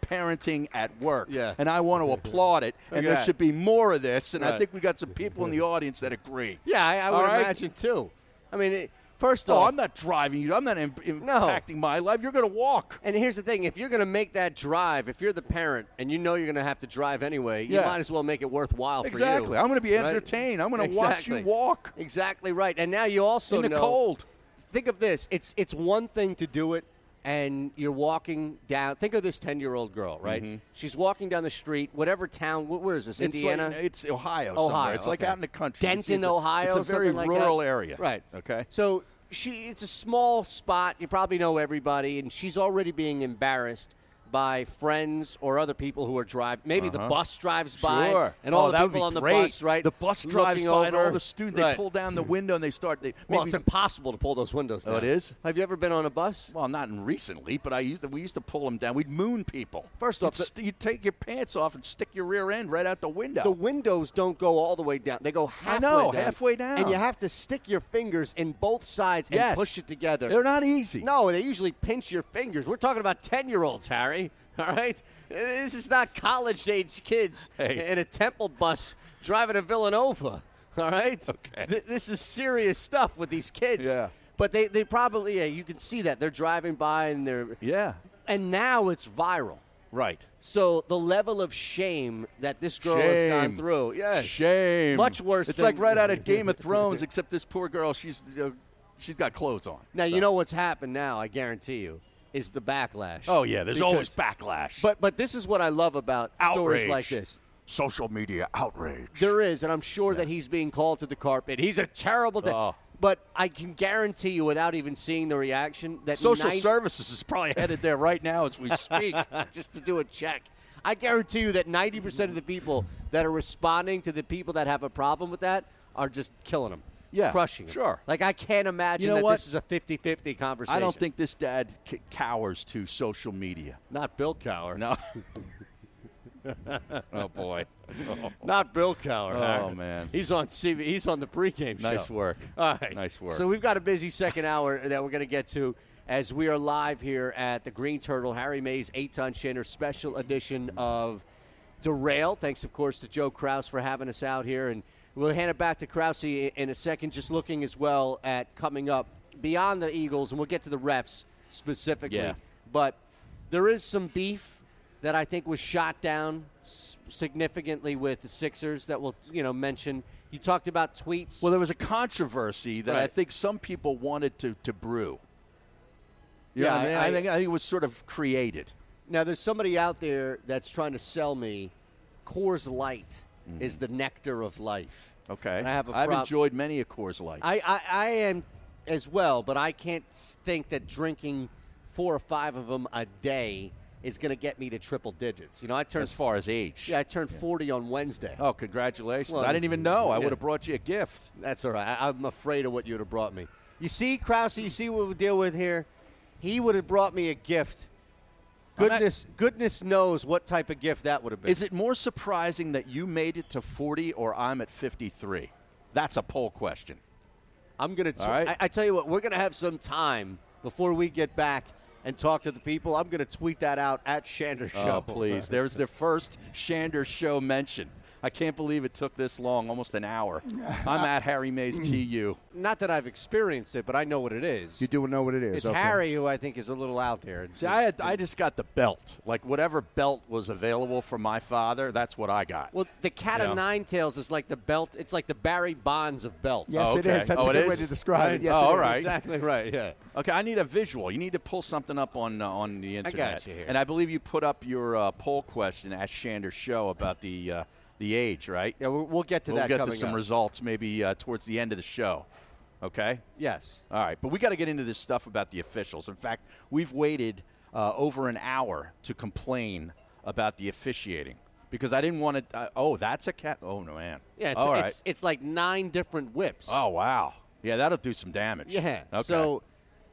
parenting at work.
Yeah.
And I want to applaud it. And there
that.
should be more of this. And
Right.
I think we got some people in the audience that agree.
Yeah, I, I
All
would
right?
imagine too. I mean, it, first
Oh,
off,
I'm not driving you. I'm not im-
No.
impacting my life. You're going to walk.
and here's the thing: if you're going to make that drive, if you're the parent and you know you're going to have to drive anyway, you
Yeah.
might as well make it worthwhile
Exactly.
for you.
I'm going to be
right?
entertained. I'm going to watch you
Exactly.
walk
Exactly right. And now you also
in the
know.
cold.
Think of this: it's it's one thing to do it, and you're walking down. Think of this ten-year-old girl, right? She's walking down the street, whatever town. wh- Where is this?
It's
Indiana.
like, it's Ohio.
Ohio.
Somewhere. It's like
okay.
out in the country. It's-
Denton,
it's a,
Ohio.
It's a very
something like
rural
that.
area.
Right.
Okay.
So she, it's a small spot. You probably know everybody, and she's already being embarrassed by friends or other people who are driving. Maybe the bus drives by,
Sure.
and all
oh,
the
that would
people
be
on the
great.
bus, right?
The bus drives
looking
by, and
over.
all the students
Right.
they pull down the window and they start. They,
Well,
maybe,
it's impossible to pull those windows down.
Oh, it is?
Have you ever been on a bus?
well, not in recently, but I used to, we used to pull them down. We'd moon people.
First
you'd,
off, the-
st- you'd take your pants off and stick your rear end right out the window.
The windows don't go all the way down. They go halfway
know,
down.
halfway down.
And you have to stick your fingers in both sides and
yes.
push it together.
They're not easy.
No, they usually pinch your fingers. We're talking about ten-year-olds, Harry. All right? This is not college-age kids
Hey.
in a Temple bus driving to Villanova. All right?
Okay.
Th- this is serious stuff with these kids.
Yeah.
But they, they probably, yeah, you can see that. They're driving by and they're.
Yeah.
And now it's viral.
Right.
So the level of shame that this girl has gone
Shame.
through, yes,
Shame.
much worse.
It's
than,
like right out of Game of Thrones, except this poor girl, she's uh, she's got clothes on.
Now
So-
you know what's happened. Now I guarantee you is the backlash.
Oh yeah, there's
Because-
always backlash.
But but this is what I love about stories
Outrage.
like this.
Social media outrage.
There is, and I'm sure that he's being called to the carpet. He's a terrible. Thing.
Oh.
But I can guarantee you, without even seeing the reaction, that
Social
nine-
services is probably headed there right now as we speak.
just to do a check. I guarantee you that ninety percent of the people that are responding to the people that have a problem with that are just killing them.
Yeah,
Crushing them.
sure.
Like, I can't imagine
You know
that
what?
this is a fifty-fifty conversation.
I don't think this dad c- cowers to social media.
Not Bill Cower.
No. Oh boy. Oh,
Not Bill Cower.
Oh,
Harry.
man.
He's on C V. He's on the pregame show.
nice work.
All right.
Nice work.
So we've got a busy second hour that we're going to get to as we are live here at the Green Turtle, Harry Mays eight-ton Shinner special edition of Derail. Thanks, of course, to Joe Kraus for having us out here. And we'll hand it back to Krause in a second, just looking as well at coming up beyond the Eagles, and we'll get to the refs specifically.
Yeah.
But there is some beef that I think was shot down s- significantly with the Sixers that we'll, you know, mention. You talked about tweets.
Well, there was a controversy that I
Right.
think some people wanted to, to brew. You
Yeah,
know what I mean?
I-
I, think, I think it was sort of created.
Now, there's somebody out there that's trying to sell me Coors Light is the nectar of life.
Okay.
And I have a
I've
prob-
enjoyed many of Coors Lights.
I, I, I am as well, but I can't s- think that drinking four or five of them a day is going to get me to triple digits. You know, I turned
as far as age.
yeah, I turned forty on Wednesday.
Oh, congratulations.
Well,
I didn't even know. I
yeah.
would have brought you a gift.
That's all right. I, I'm afraid of what you would have brought me. You see, Krause, you see what we deal with here? He would have brought me a gift.
I'm not-
Goodness, goodness knows what type of gift that would have been.
Is it more surprising that you made it to forty or I'm at fifty-three? That's a poll question.
I'm going to.
All right.
I, I tell you what, we're going to have some time before we get back and talk to the people. I'm going to tweet that out at Shander Show.
Oh, please. There's the first Shander Show mention. I can't believe it took this long, almost an hour. I'm at Harry Mays T U.
Not that I've experienced it, but I know what it is.
You do know what it is.
It's
okay.
Harry who I think is a little out there.
See, I, had, I just got the belt. Like, whatever belt was available from my father, that's what I got.
Well, the cat
Yeah.
of nine tails is like the belt. It's like the Barry Bonds of belts.
Yes,
Oh,
it
okay.
is. That's
Oh,
a
it
good way
is?
to describe it. Yes,
Oh,
it
all
is.
right.
Exactly right, yeah.
Okay, I need a visual. You need to pull something up on uh, on the internet.
you here.
And I believe you put up your uh, poll question at Shander's show about the uh, the age, right?
Yeah, we'll, we'll get to
we'll
that
get to
coming
some
up.
results maybe uh, towards the end of the show. Okay?
Yes.
All right, but we got to get into this stuff about the officials. In fact, we've waited uh, over an hour to complain about the officiating because I didn't want to. Uh, oh, that's a cat. Oh no, man.
Yeah, it's,
All right.
it's, it's like nine different whips.
Oh wow. Yeah, that'll do some damage.
Yeah.
Okay.
So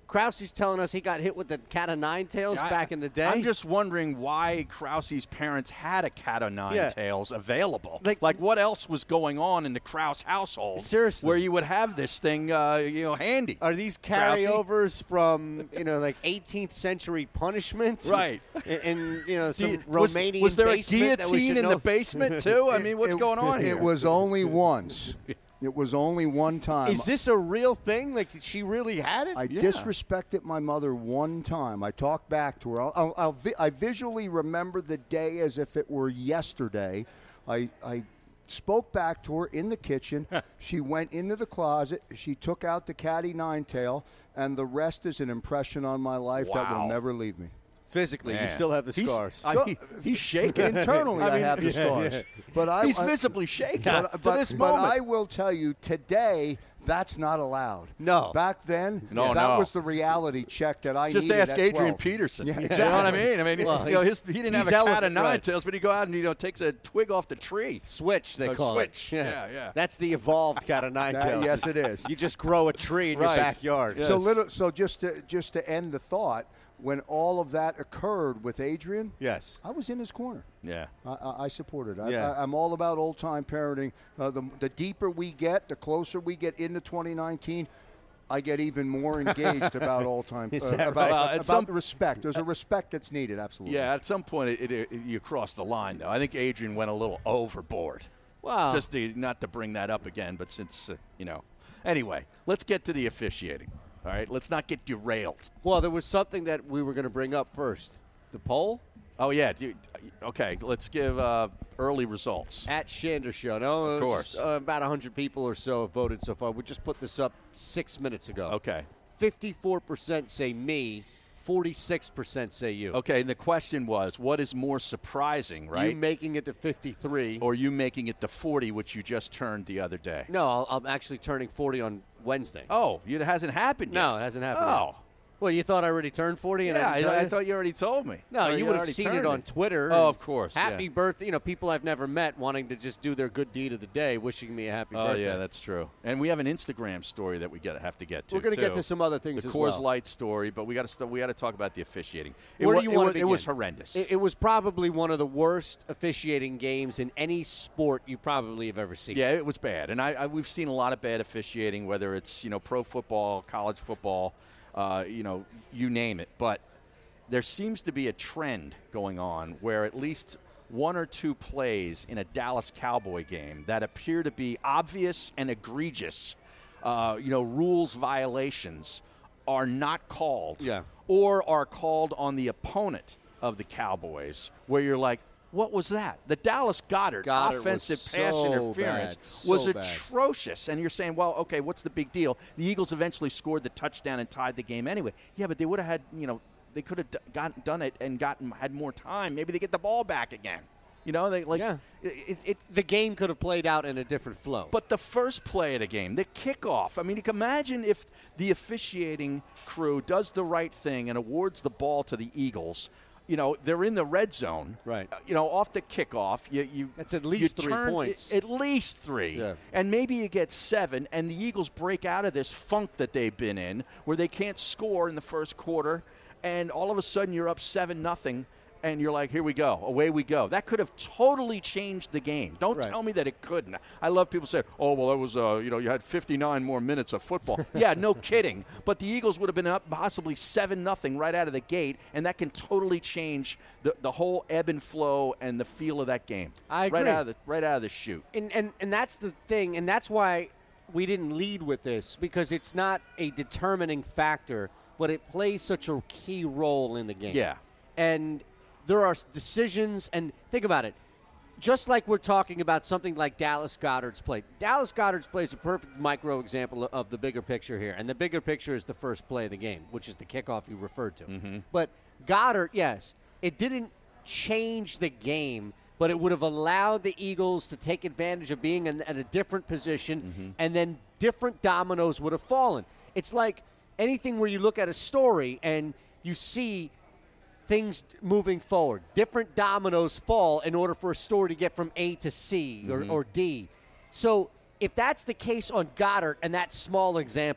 Krause's telling us he got hit with the cat of nine tails
I,
back in the day.
I'm just wondering why Krause's parents had a cat of nine
Yeah.
tails available.
Like-
Like, what else was going on in the Krause household?
Seriously.
where you would have this thing, uh, you know, handy.
Are these
Krause?
carryovers from, you know, like eighteenth century punishment?
Right.
And, and, you know, some
Do you- was,
Romanian
was there a
basement that we
guillotine
should
in
know?
the basement too? I mean, what's
It-
going on
it,
here?
It was only once. It was only one time.
Is this a real thing? Like, she really had it?
I
Yeah.
disrespected my mother one time. I talked back to her. I'll, I'll, I'll vi- I visually remember the day as if it were yesterday. I, I spoke back to her in the kitchen. She went into the closet. She took out the catty nine tail, and the rest is an impression on my life that will
Wow.
never leave me.
Physically, you
Man.
still have the
He's-
scars.
I mean, he's shaking.
Internally, I,
mean,
have the
yeah,
scars.
yeah.
But I,
He's
I-
visibly shaking
But,
to
but-
this
but
moment.
I will tell you, today, that's not allowed.
No.
Back then,
No,
that
no.
was the reality check that I
Just
needed
ask
at
Adrian
twelve.
Peterson.
Yeah,
You know what I mean? I mean,
Well,
you know,
he's-
his, he didn't
he's
have a cat
elephant-
of nine
right.
tails, but he go out and you know takes a twig off the tree.
Switch, they
Oh,
call
switch.
it.
Yeah, yeah.
That's the evolved cat of nine
That-
tails.
yes, it is.
You just grow a tree in
Right.
your backyard.
Yes.
So little. So just to, just to end the thought, when all of that occurred with Adrian,
Yes.
I was in his corner.
Yeah.
I, I, I supported. I,
Yeah.
I, I'm all about old time parenting. Uh, the, the deeper we get, the closer we get into twenty nineteen. I get even more engaged about all time
Is
uh,
that
about,
right? Well, at
about
some-
the respect. There's a respect that's needed. Absolutely.
Yeah, at some point it, it, it, you cross the line, though. I think Adrian went a little overboard.
Wow.
Just to, not to bring that up again, but since, uh, you know. Anyway, let's get to the officiating. All right, let's not get derailed.
Well, there was something that we were going to bring up first. The poll
Oh, yeah. Dude, okay, let's give uh, early results.
at Shander Show. No,
Of
it's
course.
just, uh, about one hundred people or so have voted so far. We just put this up six minutes ago.
Okay.
fifty-four percent say me, forty-six percent say you.
Okay, and the question was, what is more surprising, right?
You making it to fifty-three.
or you making it to forty, which you just turned the other day?
No, I'll, I'm actually turning forty on Wednesday.
Oh, it hasn't happened yet.
No, it hasn't happened
Oh.
yet. Well, you thought I already turned forty? And
Yeah,
I, didn't
I,
tell
I
you?
thought you already told me.
No,
Oh,
you would have
already
seen
turned
it on Twitter.
Oh,
and
of course.
Happy
yeah.
birthday. You know, people I've never met wanting to just do their good deed of the day, wishing me a happy
Oh,
birthday.
yeah, that's true. And we have an Instagram story that we get have to get to.
We're gonna get
too.
to some other things
The
as
Coors
well.
Light story, but we got to st- we got to talk about the officiating. It
Where
wa-
do you
it
want
wa-
to
It was
begin?
horrendous.
It, it was probably one of the worst officiating games in any sport you probably have ever seen.
Yeah, it was bad, and I, I we've seen a lot of bad officiating, whether it's you know pro football, college football, uh, you know, you name it. But there seems to be a trend going on where at least one or two plays in a Dallas Cowboy game that appear to be obvious and egregious, uh, you know, rules violations are not called,
Yeah.
or are called on the opponent of the Cowboys, where you're like, what was that? The Dallas Goddard,
Goddard was
offensive pass
so
interference
bad, so
was
bad.
atrocious. And you're saying, well, okay, what's the big deal? The Eagles eventually scored the touchdown and tied the game anyway. Yeah, but they would have had, you know, they could have d- got, done it and gotten had more time. Maybe they get the ball back again. You know, they like
Yeah.
it, it,
The game could have played out in a different flow.
but the first play of the game, the kickoff, I mean, you can imagine if the officiating crew does the right thing and awards the ball to the Eagles. You know, they're in the red zone.
Right.
Uh, You know, off the kickoff, you, you
That's at least
you
three
turn-
points.
At least three.
Yeah.
And maybe you get seven, and the Eagles break out of this funk that they've been in where they can't score in the first quarter, and all of a sudden you're up seven nothing. And you're like, here we go, away we go. That could have totally changed the game. Don't
Right.
tell me that it couldn't. I love people saying, oh, well, it was, uh, you know, you had fifty-nine more minutes of football. Yeah, no kidding. But the Eagles would have been up possibly seven nothing right out of the gate, and that can totally change the, the whole ebb and flow and the feel of that game.
I agree.
Right out of the, right out of the chute.
and, and and that's the thing, and that's why we didn't lead with this, because it's not a determining factor, but it plays such a key role in the game.
Yeah.
And there are decisions, and think about it. Just like we're talking about something like Dallas Goddard's play. Dallas Goddard's play is a perfect micro example of the bigger picture here. And the bigger picture is the first play of the game, which is the kickoff you referred to.
Mm-hmm.
But Goddard, yes, it didn't change the game, but it would have allowed the Eagles to take advantage of being in, at a different position,
Mm-hmm.
and then different dominoes would have fallen. It's like anything where you look at a story and you see things moving forward. Different dominoes fall in order for a story to get from A to C or,
Mm-hmm.
or D. So if that's the case on Goddard and that small example,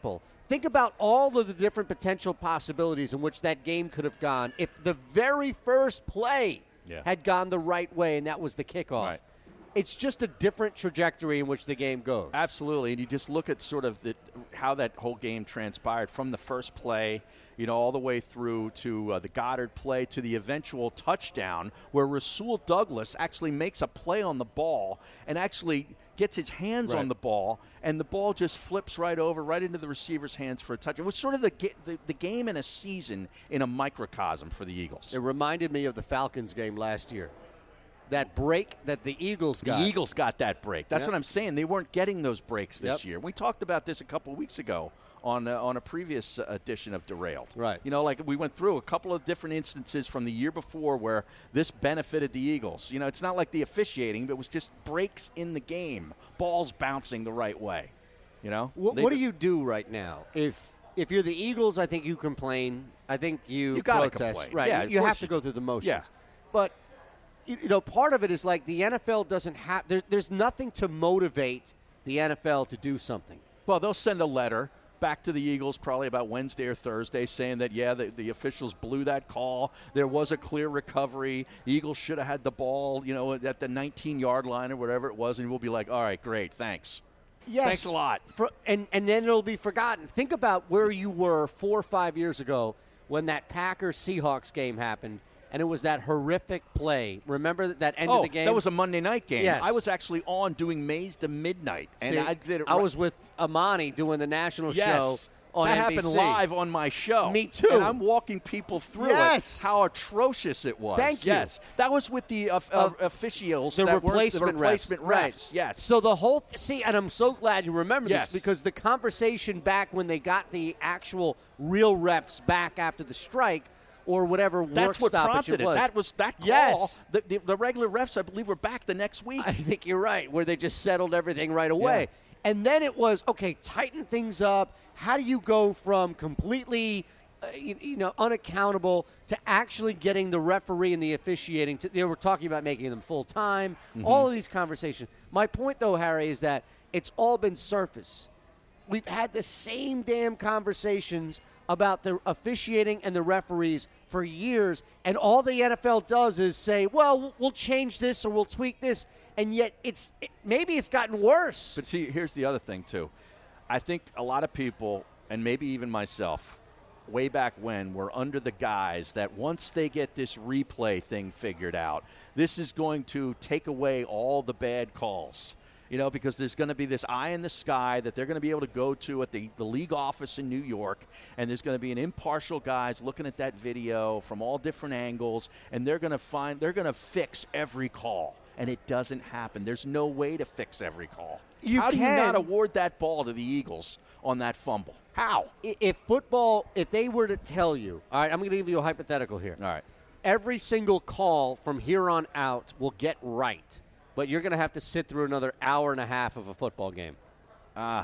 think about all of the different potential possibilities in which that game could have gone if the very first play
yeah.
had gone the right way, and that was the kickoff.
Right.
It's just a different trajectory in which the game goes.
Absolutely, and you just look at sort of the, how that whole game transpired from the first play, you know, all the way through to uh, the Goddard play to the eventual touchdown where Rasul Douglas actually makes a play on the ball and actually gets his hands
right.
on the ball, and the ball just flips right over, right into the receiver's hands for a touch. It was sort of the, the, the game in a season in a microcosm for the Eagles.
It reminded me of the Falcons game last year. That break that the Eagles got.
The Eagles got that break. That's
yep.
what I'm saying. They weren't getting those breaks this
yep.
year. We talked about this a couple of weeks ago on uh, on a previous uh, edition of Derailed.
Right.
You know, like we went through a couple of different instances from the year before where this benefited the Eagles. You know, it's not like the officiating, but it was just breaks in the game, balls bouncing the right way. You know?
What,
They,
what do you do right now? If if you're the Eagles, I think you complain. I think you,
You gotta
protest.
complain.
Right.
Yeah,
you
of
you
course
have to
you
go
do.
through the motions.
Yeah.
But you know, part of it is like the N F L doesn't have. There's there's nothing to motivate the N F L to do something.
Well, they'll send a letter back to the Eagles probably about Wednesday or Thursday saying that, yeah, the, the officials blew that call. There was a clear recovery. The Eagles should have had the ball, you know, at the nineteen-yard line or whatever it was, and we'll be like, all right, great, thanks.
Yes.
Thanks a lot.
For, and, and then it'll be forgotten. Think about where you were four or five years ago when that Packers-Seahawks game happened, and it was that horrific play. Remember that end
oh,
of the game?
that was a Monday night game.
Yes.
I was actually on doing Maze to Midnight. And
See,
I did it
I
right-
was with Amani doing the national
yes.
show on
that
N B C.
happened live on my show.
Me too.
And I'm walking people through
Yes.
it, how atrocious it was.
Thank you.
Yes. That was with the uh, uh, officials.
The
that weren't
replacement,
the replacement
refs.
refs.
Right.
Yes.
So the whole th- see, and I'm so glad you remember
Yes.
this because the conversation back when they got the actual real refs back after the strike or whatever work
That's what
stoppage
prompted
it
it.
was.
That was that call.
Yes.
The, the, the regular refs, I believe, were back the next week.
I think you're right, where they just settled everything right away.
Yeah.
And then it was, okay, tighten things up. How do you go from completely, uh, you, you know, unaccountable to actually getting the referee and the officiating? To, they were talking about making them full-time,
Mm-hmm.
all of these conversations. My point, though, Harry, is that it's all been surface. We've had the same damn conversations about the officiating and the referees for years, and all the N F L does is say, well, we'll change this or we'll tweak this, and yet it's it, maybe it's gotten worse.
But see, here's the other thing, too. I think a lot of people, and maybe even myself, way back when, were under the guise that once they get this replay thing figured out, this is going to take away all the bad calls. You know, because there's going to be this eye in the sky that they're going to be able to go to at the, the league office in New York, and there's going to be an impartial guys looking at that video from all different angles, and they're going to find they're going to fix every call, and it doesn't happen. There's no way to fix every call.
You
How do you
can.
not award that ball to the Eagles on that fumble? How?
I- If football, if they were to tell you, all right, I'm going to give you a hypothetical here.
All right.
Every single call from here on out will get right, but you're going to have to sit through another hour and a half of a football game.
Uh,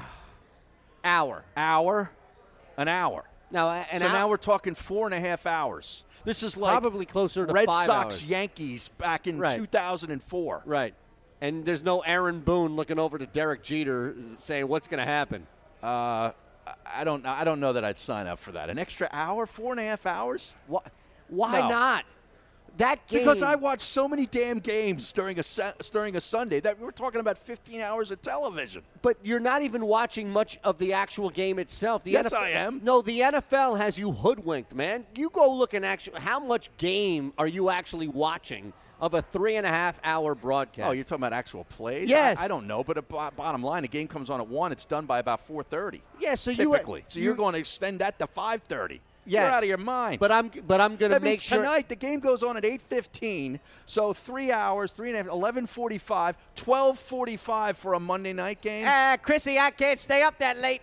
Hour.
hour? An hour.
Now, a- an
so
hou-
now we're talking four and a half hours. This is like
probably closer to
Red
five
Sox
hours.
Yankees back in
Right.
two thousand four.
Right. And there's no Aaron Boone looking over to Derek Jeter saying what's going to happen.
Uh, I don't. I don't know that I'd sign up for that. An extra hour, four and a half hours.
Why, why
No.
not? That game.
Because I watch so many damn games during a Sa- during a Sunday that we're talking about fifteen hours of television.
But you're not even watching much of the actual game itself. The
Yes,
N F L,
I am.
No, the N F L has you hoodwinked, man. You go look and actually, how much game are you actually watching of a three and a half hour broadcast?
Oh, you're talking about actual plays?
Yes.
I, I don't know, but a bo- bottom line, the game comes on at one. It's done by about four thirty.
Yeah, so you-
typically, so
you-
you're going to extend that to five thirty.
Yes.
You're out of your mind.
But I'm but I'm going to
That
make
means
sure
tonight the game goes on at eight fifteen, so three hours, three and a half, eleven forty-five, twelve forty-five for a Monday night game.
Uh, Chrissy, I can't stay up that late.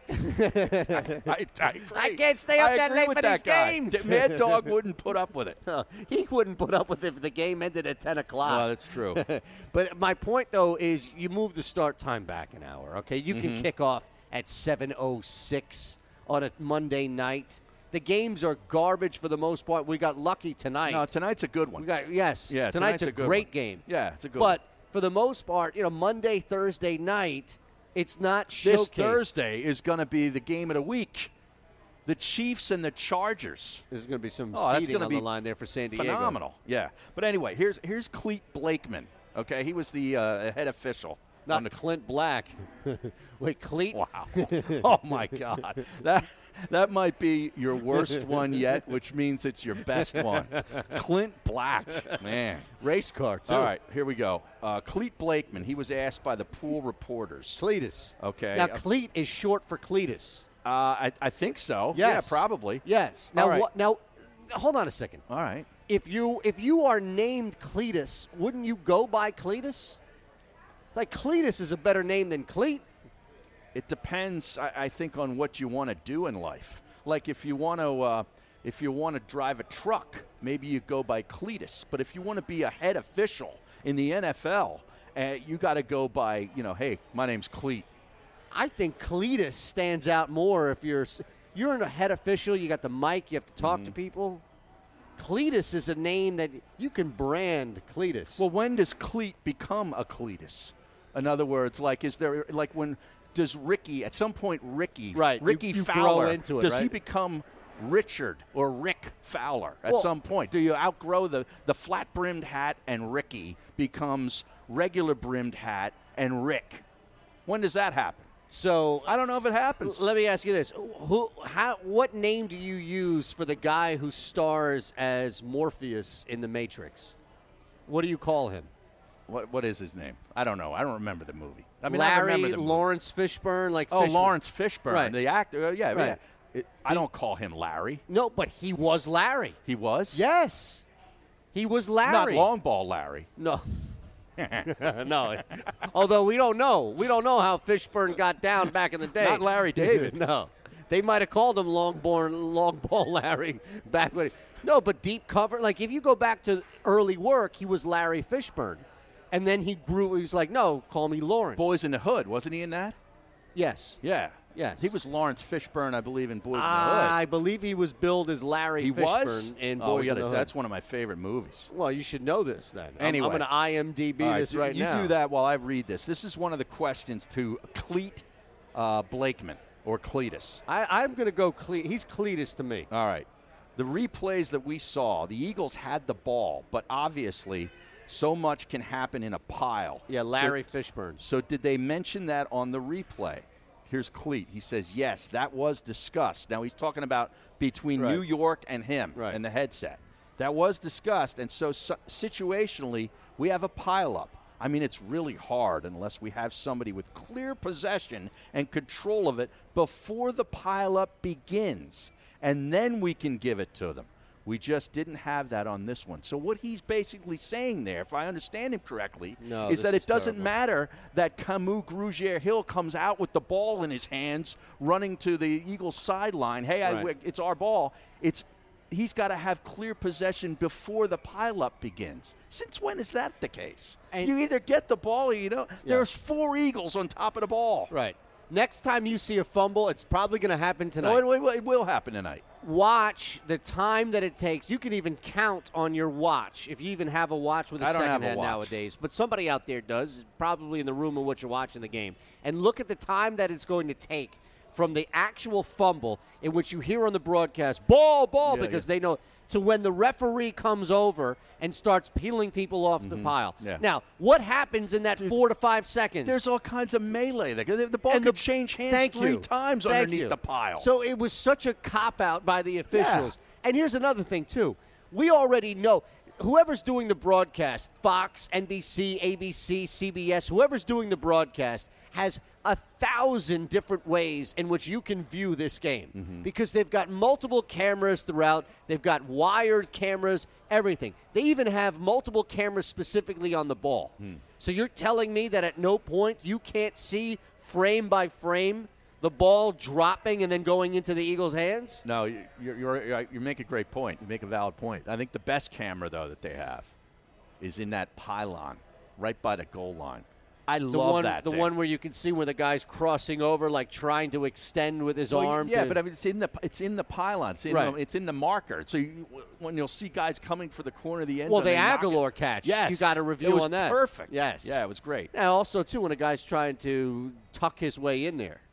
I, I, agree.
I can't stay up
I
that
agree
late
with
for
that
these
guy.
games.
The Mad Dog wouldn't put up with it.
He wouldn't put up with it if the game ended at ten o'clock.
Well, that's true.
But my point, though, is you move the start time back an hour, okay? You can
Mm-hmm.
kick off at seven oh six on a Monday night. The games are garbage for the most part. We got lucky tonight.
No, tonight's a good one.
we got Yes,
Yeah,
tonight's,
tonight's
a,
a good
great
one.
game.
Yeah, it's a good
But
one.
for the most part, you know, Monday, Thursday night, it's not
This
showcased.
Thursday is going to be the game of the week. The Chiefs and the Chargers.
There's going to be some
Oh, that's
seating
gonna
on
be
the line there for San Diego.
Phenomenal. Yeah. But anyway, here's here's Clete Blakeman. Okay, he was the uh, head official.
Not
on the
Clint Black. Wait, Cleat?
Wow. Oh, my God. That that might be your worst one yet, which means it's your best one. Clint Black. Man.
Race car, too.
All right, here we go. Uh, Clete Blakeman, he was asked by the Pool reporters.
Cletus.
Okay.
Now, Cleat is short for Cletus.
Uh, I, I think so.
Yes.
Yeah, probably.
Yes. Now,
All right.
what, now, hold on a second.
All right.
If you if you are named Cletus, wouldn't you go by Cletus? Like, Cletus is a better name than Cleat.
It depends, I, I think, on what you want to do in life. Like if you want to, uh, if you want to drive a truck, maybe you go by Cletus. But if you want to be a head official in the N F L, uh, you got to go by, you know, hey, my name's Cleat.
I think Cletus stands out more if you're you're a head official. You got the mic. You have to talk
Mm-hmm.
to people. Cletus is a name that you can brand Cletus.
Well, when does Cleat become a Cletus? In other words, like, is there like when does Ricky at some point Ricky
Right, you-
Ricky
you grow
Fowler
into it,
does he
right?
become Richard or Rick Fowler at
Well-
some point? Do you outgrow the the flat brimmed hat and Ricky becomes regular brimmed hat and Rick? When does that happen?
so
I don't know if it happens.
let me ask you this: Who, how, what name do you use for the guy who stars as Morpheus in The Matrix? What do you call him?
What what is his name? I don't know. I don't remember the movie. I mean, I
Larry
remember the movie.
Lawrence Fishburne, like
Oh,
Fishburne.
Lawrence Fishburne,
Right.
the actor. Uh, yeah,
Right.
yeah. It, I don't call him Larry.
No, but he was Larry.
He was.
Yes, he was Larry.
Not long ball Larry.
No. no. Although we don't know. We don't know how Fishburne got down back in the day.
Not Larry David.
No. They might have called him long born long ball Larry back when No, but deep cover, like if you go back to early work, he was Larry Fishburne. And then he grew he was like, "No, call me Lawrence."
Boys in the Hood, wasn't he in that?
Yes.
Yeah.
Yes.
He was Lawrence Fishburne, I believe, in Boys in the
I
Hood.
believe he was billed as Larry
He
Fishburne
was?
in
oh, we
Boys in
gotta-
the Hood.
That's one of my favorite movies.
Well, you should know this then. I'm-
Anyway.
I'm, going to I M D B
All right,
this
so
right
you
now.
do that while I read this. This is one of the questions to Cleat uh, Blakeman, or Cletus.
I, I'm going to go Cle- he's Cletus to me.
All right. The replays that we saw, the Eagles had the ball, but obviously so much can happen in a pile.
Yeah, Larry
So-
Fishburne.
So did they mention that on the replay? Here's Cleat. He says, yes, that was discussed. Now, he's talking about between
Right.
New York and him
Right.
and the headset. That was discussed, and so, so situationally, we have a pileup. I mean, it's really hard unless we have somebody with clear possession and control of it before the pileup begins, and then we can give it to them. We just didn't have that on this one. So what he's basically saying there, if I understand him correctly,
No,
is
this
that
is
it doesn't
terrible.
matter that Camus Grugier Hill comes out with the ball in his hands, running to the Eagles sideline. Hey, I,
Right.
it's our ball. It's he's got to have clear possession before the pileup begins. Since when is that the case?
And-
you either get the ball or you don't. There's four Eagles on top of the ball.
Right. Next time you see a fumble, it's probably going to happen tonight.
No, it, it- it will happen tonight.
Watch the time that it takes. You can even count on your watch if you even have a watch with a
I don't
second
have a
hand
watch.
nowadays. But somebody out there does, probably in the room in which you're watching the game. And look at the time that it's going to take from the actual fumble in which you hear on the broadcast, ball, ball,
Yeah,
because
yeah.
they know, to when the referee comes over and starts peeling people off the pile.
Mm-hmm. Yeah.
Now, what happens in that four to five seconds?
There's all kinds of melee. The, the ball
And
could
the-
change hands
Thank
three
you.
times
Thank
underneath
you.
the pile.
So it was such a cop out by the officials. And here's another thing too. We already know whoever's doing the broadcast, Fox, N B C, A B C, C B S, whoever's doing the broadcast has a thousand different ways in which you can view this game
Mm-hmm.
because they've got multiple cameras throughout. They've got wired cameras, everything. They even have multiple cameras specifically on the ball.
Hmm.
So you're telling me that at no point you can't see frame by frame the ball dropping and then going into the Eagles' hands?
No, you- you're, you're, you make a great point. You make a valid point. I think the best camera, though, that they have is in that pylon right by the goal line. I
The
love
one,
that
the
thing.
one where you can see where the guy's crossing over, like trying to extend with his
Well,
arm.
Yeah,
to-
but I mean, it's in the it's in the pylon. It's in,
Right.
the, it's in the marker. So you, when you'll see guys coming for the corner of the end
well,
zone,
the
they knock it.
Aguilar catch.
Yes,
you got a review
it was
on that.
Perfect.
Yes.
Yeah, it was great.
Now, also too, when a guy's trying to tuck his way in there.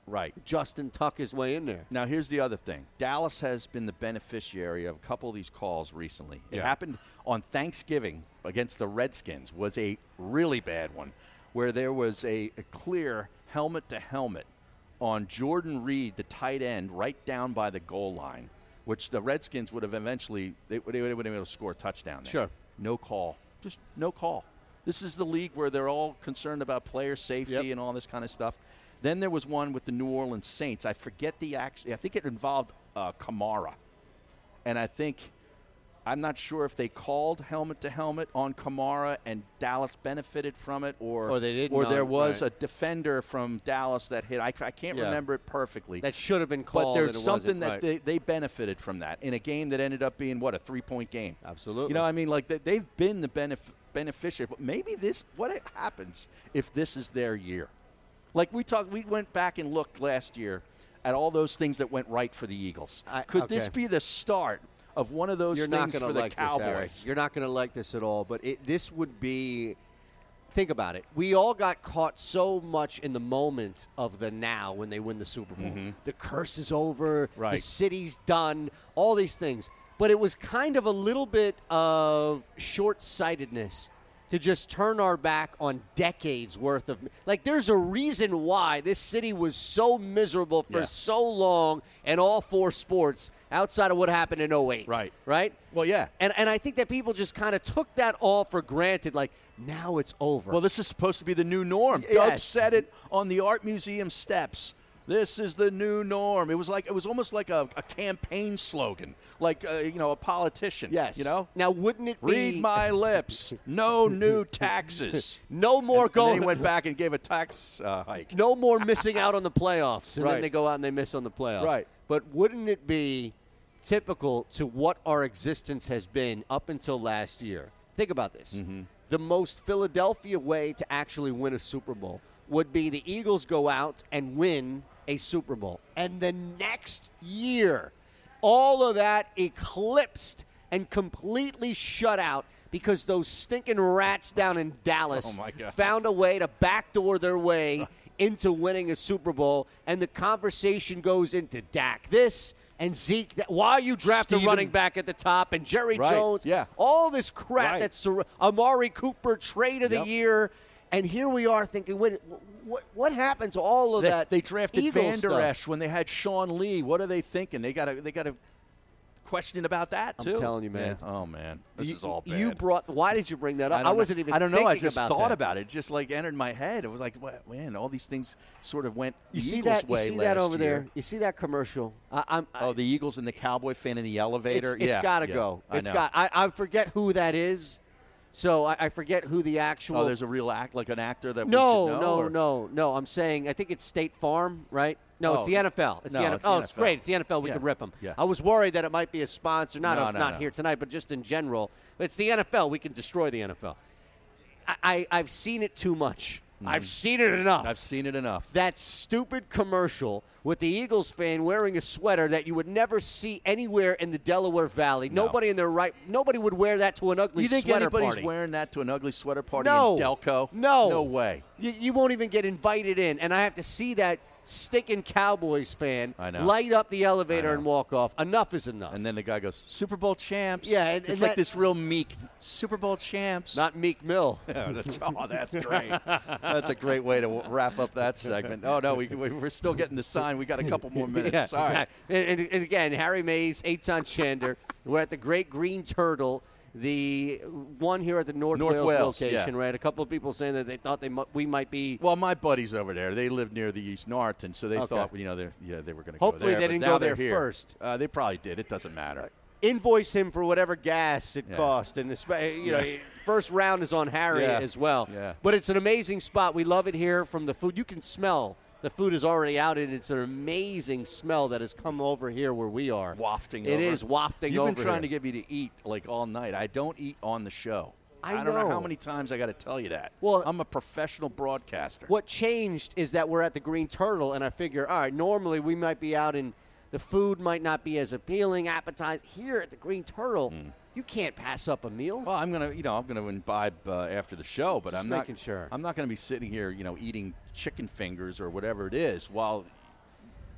Right.
Justin tuck his way in there.
Now, here's the other thing. Dallas has been the beneficiary of a couple of these calls recently. It
Yeah.
happened on Thanksgiving against the Redskins, was a really bad one, where there was a, a clear helmet-to-helmet on Jordan Reed, the tight end, right down by the goal line, which the Redskins would have eventually – they would have been able to score a touchdown there.
Sure.
No call. Just no call. This is the league where they're all concerned about player safety
Yep.
and all this kind of stuff. Then there was one with the New Orleans Saints. I forget the actual. I think it involved uh, Kamara, and I think I'm not sure if they called helmet to helmet on Kamara and Dallas benefited from it, or
Or they didn't
or there
on-
was
right.
a defender from Dallas that hit. I, I can't
Yeah.
remember it perfectly.
That should have been
but
called.
there's
and it
something
wasn't.
that
Right.
they, they benefited from that in a game that ended up being what a three point game.
Absolutely.
You know, I mean, like they, they've been the benef- beneficiary. But maybe this what happens if this is their year. Like we talked, we went back and looked last year at all those things that went right for the Eagles.
I-
Could
okay.
this be the start of one of those
You're not
things
going
for
to
the
like this, Harry.
Cowboys?
You're not going to like this at all. But it, this would be. Think about it. We all got caught so much in the moment of the now when they win the Super Bowl. The curse is over. The
Right.
city's done. All these things. But it was kind of a little bit of short-sightedness to just turn our back on decades worth of like there's a reason why this city was so miserable for
Yeah.
so long in all four sports outside of what happened in oh eight.
Right.
Right?
Well, yeah.
And and I think that people just kind of took that all for granted like now it's over.
Well, this is supposed to be the new norm. Doug
Yes.
said it on the Art Museum steps. This is the new norm. It was like it was almost like a, a campaign slogan, like uh, you know a politician.
yes.
You know.
Now wouldn't it be
Read my lips. No new taxes.
no more
And then
going
he went back and gave a tax uh, hike.
no more missing out on the playoffs, and then
Right.
they go out and they miss on the playoffs.
Right.
But wouldn't it be typical to what our existence has been up until last year? Think about this.
Mm-hmm.
The most Philadelphia way to actually win a Super Bowl would be the Eagles go out and win a Super Bowl. And the next year, all of that eclipsed and completely shut out because those stinking rats down in Dallas
Oh, my God.
found a way to backdoor their way into winning a Super Bowl, and the conversation goes into Dak this and Zeke that. Why you draft a
Steven-
running back at the top and Jerry
Right,
Jones?
yeah.
All this crap
Right.
that's sur- Amari Cooper trade of the
Yep.
year, and here we are thinking, what what, what happened to all of
They,
that?
they drafted
Eagle
Van Der
stuff?
Esch when they had Sean Lee. What are they thinking? They got a they got a question about that
I'm
too.
telling you, man.
Yeah. Oh man, this
you,
is all bad.
You brought. Why did you bring that up? I,
don't
wasn't
know.
even.
I don't know. I
thinking
just
about
thought
that.
about it. It just like entered my head. It was like, what- man, all these things sort of went
You
the
see
Eagles'
that? You
way
see
last
that over
year.
there? You see that commercial? I, I'm. I,
Oh, the Eagles and the Cowboy fan in the elevator.
It's, it's
yeah,
got to
yeah,
go.
I
It's
know.
got. I, I forget who that is, so I, I forget who the actual.
Oh, there's a real act, like an actor that.
no,
we should know,
no,
or-
no, no. I'm saying I think it's State Farm, right? No, it's
Oh.
the N F L. It's
No,
the N F L.
it's the
oh,
N F L.
it's great. It's the N F L. We
Yeah.
can rip them.
Yeah.
I was worried that it might be a sponsor, not
No,
of,
no,
not
no.
here tonight, but just in general. It's the N F L. We can destroy the N F L. I, I I've seen it too much. I've seen it enough.
Mm-hmm. I've seen it enough.
That stupid commercial with the Eagles fan wearing a sweater that you would never see anywhere in the Delaware Valley.
No.
Nobody in their right. Nobody would wear that to an ugly
You think
sweater
anybody's
party.
wearing that to an ugly sweater party
no,
in Delco?
No,
no way.
You, you won't even get invited in, and I have to see that sticking Cowboys fan
I know.
light up the
I
elevator
know.
and walk off. Enough is enough.
And then the guy goes, Super Bowl champs.
Yeah, and-
it's
and
like
that-
this real meek Super Bowl champs.
Not Meek Mill.
Yeah, that's, oh, that's great. That's a great way to w- wrap up that segment. Oh, no, we, we, we're still getting the sign. We got a couple more minutes.
Yeah,
All right.
exactly. and, and, and again, Harry Mays, Eitan Chander. We're at the Great Green Turtle, the one here at the North,
North
Wales,
Wales,
location,
yeah.
right? A couple of people saying that they thought they mu- we might be.
Well, my buddies over there, they live near the East Norton, so they
Okay.
thought, you know, they're, yeah, they were going to go
Hopefully
there.
they
but
didn't
now
go
they're
there
here.
first.
Uh, they probably did. It doesn't matter.
Invoice him for whatever gas it
Yeah.
cost, and this, you know, first round is on Harry
Yeah.
as well.
Yeah.
But it's an amazing spot. We love it here. From the food, you can smell the food is already out, and it's an amazing smell that has come over here where we are.
Wafting
It
over.
is wafting
You've
over
been trying
here.
to get me to eat, like, all night. I don't eat on the show.
I
don't know.
know.
how many times I got to tell you that.
Well-
I'm a professional broadcaster.
What changed is that we're at the Green Turtle, and I figure, all right, normally we might be out and the food might not be as appealing, appetizing. Here at the Green Turtle, you can't pass up a meal.
Well, I'm gonna, you know, I'm gonna imbibe uh, after the show, but
Just
I'm
making
not.
sure.
I'm not gonna be sitting here, you know, eating chicken fingers or whatever it is while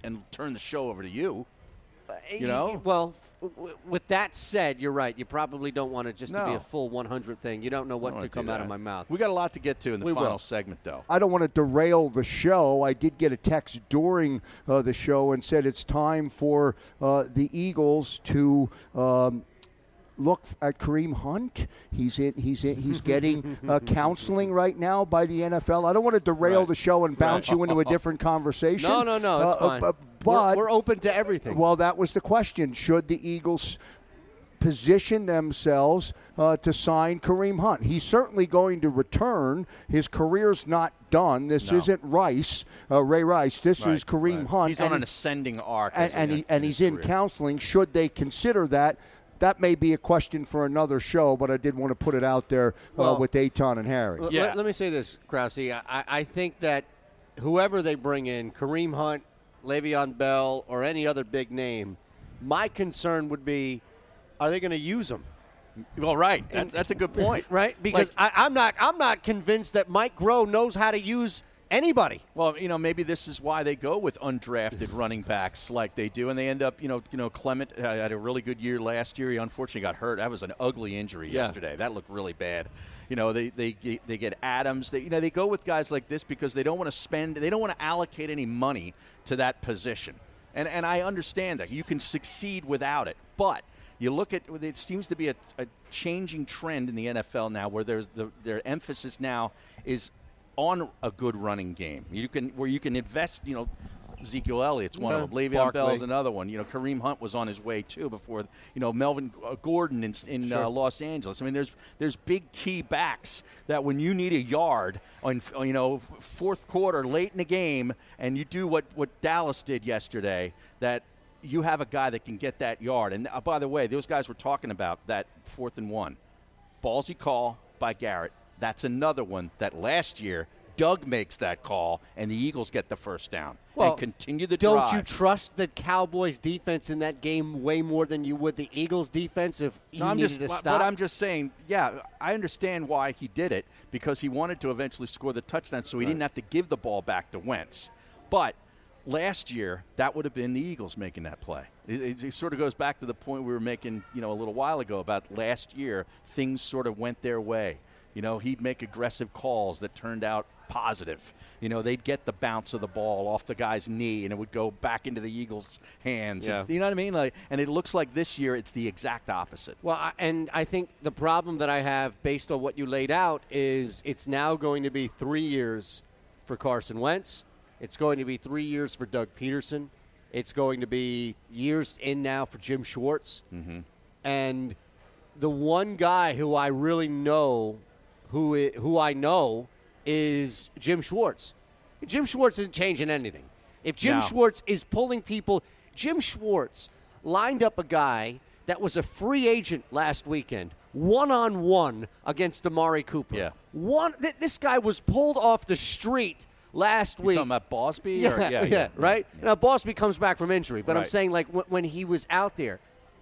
and turn the show over to you. You know?
Well, f- w- with that said, you're right. You probably don't want it just to be
No.
a full one hundred thing. You don't know what
I don't
could
wanna
come
do
out of
that.
my mouth.
We got a lot to get to in the
We
final
will.
segment, though.
I don't want to derail the show. I did get a text during uh, the show and said it's time for uh, the Eagles to um, look at Kareem Hunt. He's in. He's in, he's getting uh, counseling right now by the N F L. I don't want to derail
Right.
the show and bounce
Right.
you into a different conversation.
No, no, no. It's
Uh,
fine.
uh,
We're-
but
we're, open to everything.
well, that was the question. Should the Eagles position themselves uh, to sign Kareem Hunt? He's certainly going to return. His career's not done. This
No.
isn't Rice, uh, Ray Rice. This
Right,
is Kareem
right.
Hunt.
He's
and
on an
he-
ascending arc.
and,
as
and,
in-
he, and
his
he's in
career.
counseling. Should they consider that? That may be a question for another show, but I did want to put it out there uh,
Well,
with Eitan and Harry.
L-
Yeah.
Let, let me say this, Krause. I, I think that whoever they bring in, Kareem Hunt, Le'Veon Bell, or any other big name, my concern would be, are they going to use them?
Well, right. That's, that's a good point.
Right? Because
Like-
I, I'm not. I'm not convinced that Mike Groh knows how to use anybody.
Well, you know, maybe this is why they go with undrafted running backs like they do, and they end up, you know, you know, Clement uh, had a really good year last year. He unfortunately got hurt. That was an ugly injury
Yeah.
yesterday. That looked really bad. You know, they they get- they get Adams. They you know they go with guys like this because they don't want to spend. They don't want to allocate any money to that position. And and I understand that you can succeed without it, but. You look at it seems to be a, a changing trend in the N F L now, where there's the, their emphasis now is on a good running game. You can where you can invest. You know, Ezekiel Elliott's one
Yeah,
of them. Le'Veon
Barkley.
Bell's another one. You know, Kareem Hunt was on his way too before. You know, Melvin uh, Gordon in, in
Sure.
uh, Los Angeles. I mean, there's there's big key backs that when you need a yard on you know fourth quarter late in the game, and you do what what Dallas did yesterday, that you have a guy that can get that yard. And uh, by the way, those guys were talking about that fourth and one. Ballsy call by Garrett. That's another one that last year Doug makes that call, and the Eagles get the first down
Well,
and continue the
Don't
drive.
you trust the Cowboys' defense in that game way more than you would the Eagles' defense if you
No, I'm
needed
just,
to
but
stop?
I'm just saying, yeah, I understand why he did it because he wanted to eventually score the touchdown, so he didn't have to give the ball back to Wentz. But last year, that would have been the Eagles making that play. It, it, it sort of goes back to the point we were making, you know, a little while ago about last year. Things sort of went their way. You know, he'd make aggressive calls that turned out positive. You know, they'd get the bounce of the ball off the guy's knee, and it would go back into the Eagles' hands.
Yeah.
You know what I mean? Like, and it looks like this year it's the exact opposite.
Well, I, and I think the problem that I have based on what you laid out is it's now going to be three years for Carson Wentz. It's going to be three years for Doug Peterson. It's going to be years in now for Jim Schwartz. Mm-hmm. And the one guy who I really know, who I, who I know, is Jim Schwartz. Jim Schwartz isn't changing anything. If Jim
No.
Schwartz is pulling people, Jim Schwartz lined up a guy that was a free agent last weekend, one-on-one against Amari Cooper.
Yeah.
One. Th- this guy was pulled off the street last
You
week.
talking about Bosby?
Yeah,
or,
yeah,
yeah,
right? Now, Bosby comes back from injury, but I'm
Right.
saying, like, w- when he was out there,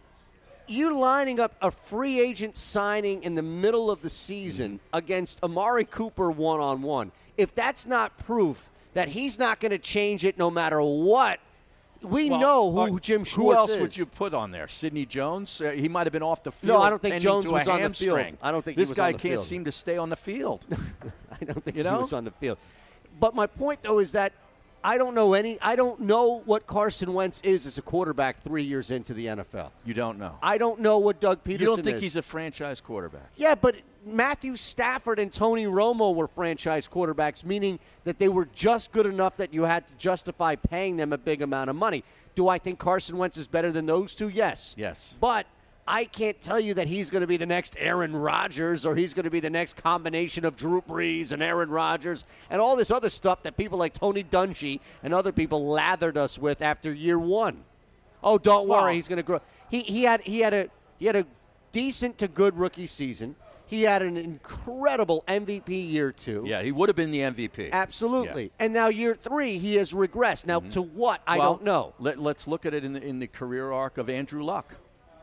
you lining up a free agent signing in the middle of the season
Mm-hmm.
against Amari Cooper one-on-one, if that's not proof that he's not going to change it no matter what, we
Well,
know who
uh,
Jim Schwartz
Who else
is.
would you put on there? Sidney Jones? Uh, he might have been off the field.
No, I don't think
tending
Jones
to
was
a
on the field.
hamstring.
I don't think he
this
was
guy
on the
can't
field.
seem to stay on the field.
I don't think
You
he
know?
was on the field. But my point, though, is that I don't know any. I don't know what Carson Wentz is as a quarterback three years into the N F L.
You don't know.
I don't know what Doug Peterson
You don't think
is.
he's a franchise quarterback?
Yeah, but Matthew Stafford and Tony Romo were franchise quarterbacks, meaning that they were just good enough that you had to justify paying them a big amount of money. Do I think Carson Wentz is better than those two? Yes.
Yes.
But I can't tell you that he's going to be the next Aaron Rodgers or he's going to be the next combination of Drew Brees and Aaron Rodgers and all this other stuff that people like Tony Dungy and other people lathered us with after year one. Oh, don't worry,
Well-
he's going to grow. He he had he had a he had a decent to good rookie season. He had an incredible M V P year two.
Yeah, he would have been the M V P.
Absolutely.
Yeah.
And now year three, he has regressed. Now, to what? I
Well,
don't know.
Let, let's look at it in the, in the career arc of Andrew Luck.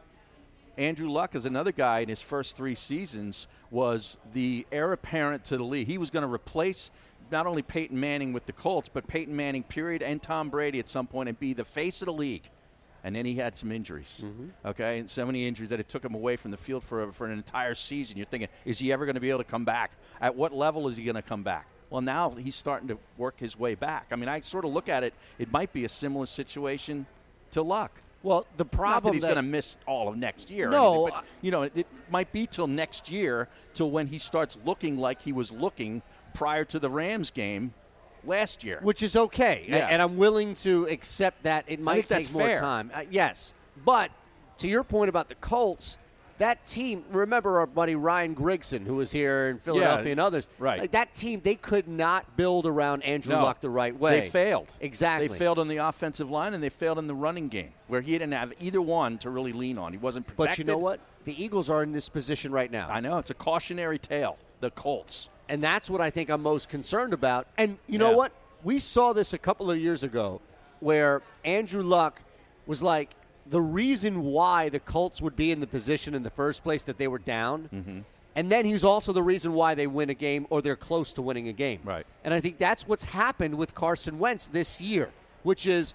Andrew Luck is another guy in his first three seasons was the heir apparent to the league. He was going to replace not only Peyton Manning with the Colts, but Peyton Manning, period, and Tom Brady at some point and be the face of the league. And then he had some injuries, mm-hmm. okay, and so many injuries that it took him away from the field for, for an entire season. You're thinking, is he ever going to be able to come back? At what level is he going to come back? Well, now he's starting to work his way back. I mean, I sort of look at it, it might be a similar situation to Luck.
Well, the problem
Not that he's
that
going to miss all of next year.
No.
Anything, but, you know, it, it might be till next year, till when he starts looking like he was looking prior to the Rams game last year.
Which is okay.
Yeah.
And I'm willing to accept that. It might
think
take
that's
more
fair.
time. Uh, yes. But to your point about the Colts, that team, remember our buddy Ryan Grigson, who was here in Philadelphia
Yeah,
and others.
right.
Like that team, they could not build around Andrew
No,
Luck the right way.
They failed.
Exactly.
They failed on the offensive line, and they failed in the running game, where he didn't have either one to really lean on. He wasn't protected.
But you know what? The Eagles are in this position right now.
I know. It's a cautionary tale, the Colts.
And that's what I think I'm most concerned about. And you know
Yeah.
what? We saw this a couple of years ago where Andrew Luck was like the reason why the Colts would be in the position in the first place that they were down.
Mm-hmm.
And then he's also the reason why they win a game or they're close to winning a game.
Right.
And I think that's what's happened with Carson Wentz this year, which is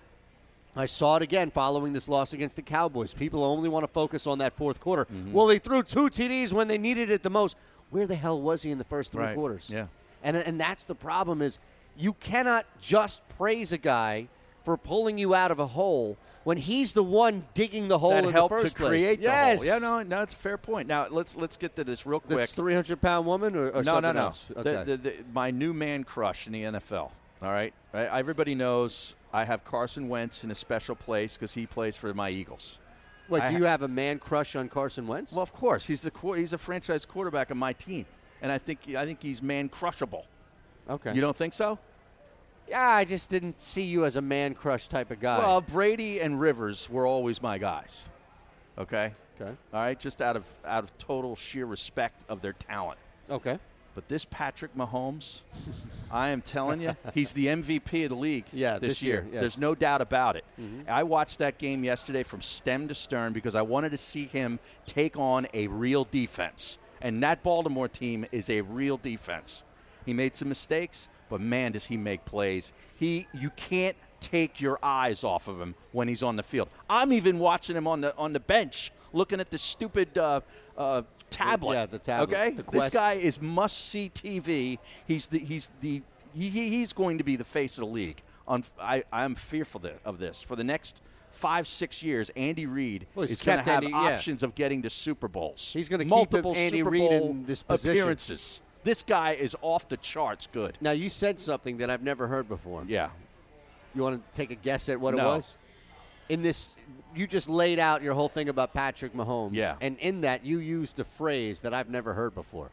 I saw it again following this loss against the Cowboys. People only want to focus on that fourth quarter.
Mm-hmm.
Well, they threw two T Ds when they needed it the most. Where the hell was he in the first three
Right.
quarters?
Yeah.
And and that's the problem is you cannot just praise a guy for pulling you out of a hole when he's the one digging the hole
That
in
helped
the first
to create
place.
the
yes.
hole. Yeah, no, no, it's a fair point. Now let's let's get to this real quick.
That's three hundred pound woman or, or
no,
something
no, no.
else?
The-
Okay.
the- the- my new man crush in the N F L. All right, right? Everybody knows I have Carson Wentz in a special place because he plays for my Eagles.
Wait,
I
do
ha-
you have a man crush on Carson Wentz?
Well, of course, he's the qu- he's a franchise quarterback of my team, and I think I think he's man crushable.
okay.
You don't think so?
Yeah, I just didn't see you as a man crush type of guy.
Well, Brady and Rivers were always my guys. Okay.
okay.
All right, just out of out of total sheer respect of their talent.
Okay.
But this Patrick Mahomes, I am telling you, he's the M V P of the league
Yeah,
this,
this
year.
year, yes.
There's no doubt about it.
Mm-hmm.
I watched that game yesterday from stem to stern because I wanted to see him take on a real defense. And that Baltimore team is a real defense. He made some mistakes, but man, does he make plays. He, you can't take your eyes off of him when he's on the field. I'm even watching him on the on the bench, looking at the stupid uh, uh, tablet.
Yeah, the tablet,
Okay,
the
this
Quest.
guy is must-see T V. He's the he's the he, he- he's going to be the face of the league. On I I'm fearful th- of this for the next five six years. Andy Reid
Well, he's
is going to
kept
have
Andy- yeah.
options of getting to Super Bowls.
He's gonna keep
multiple
Andy
Super
Reid
Bowl
in this position.
appearances. This guy is off the charts good.
Now, you said something that I've never heard before.
Yeah.
You want to take a guess at what it
No.
was? In this, you just laid out your whole thing about Patrick Mahomes.
Yeah.
And in that, you used a phrase that I've never heard before.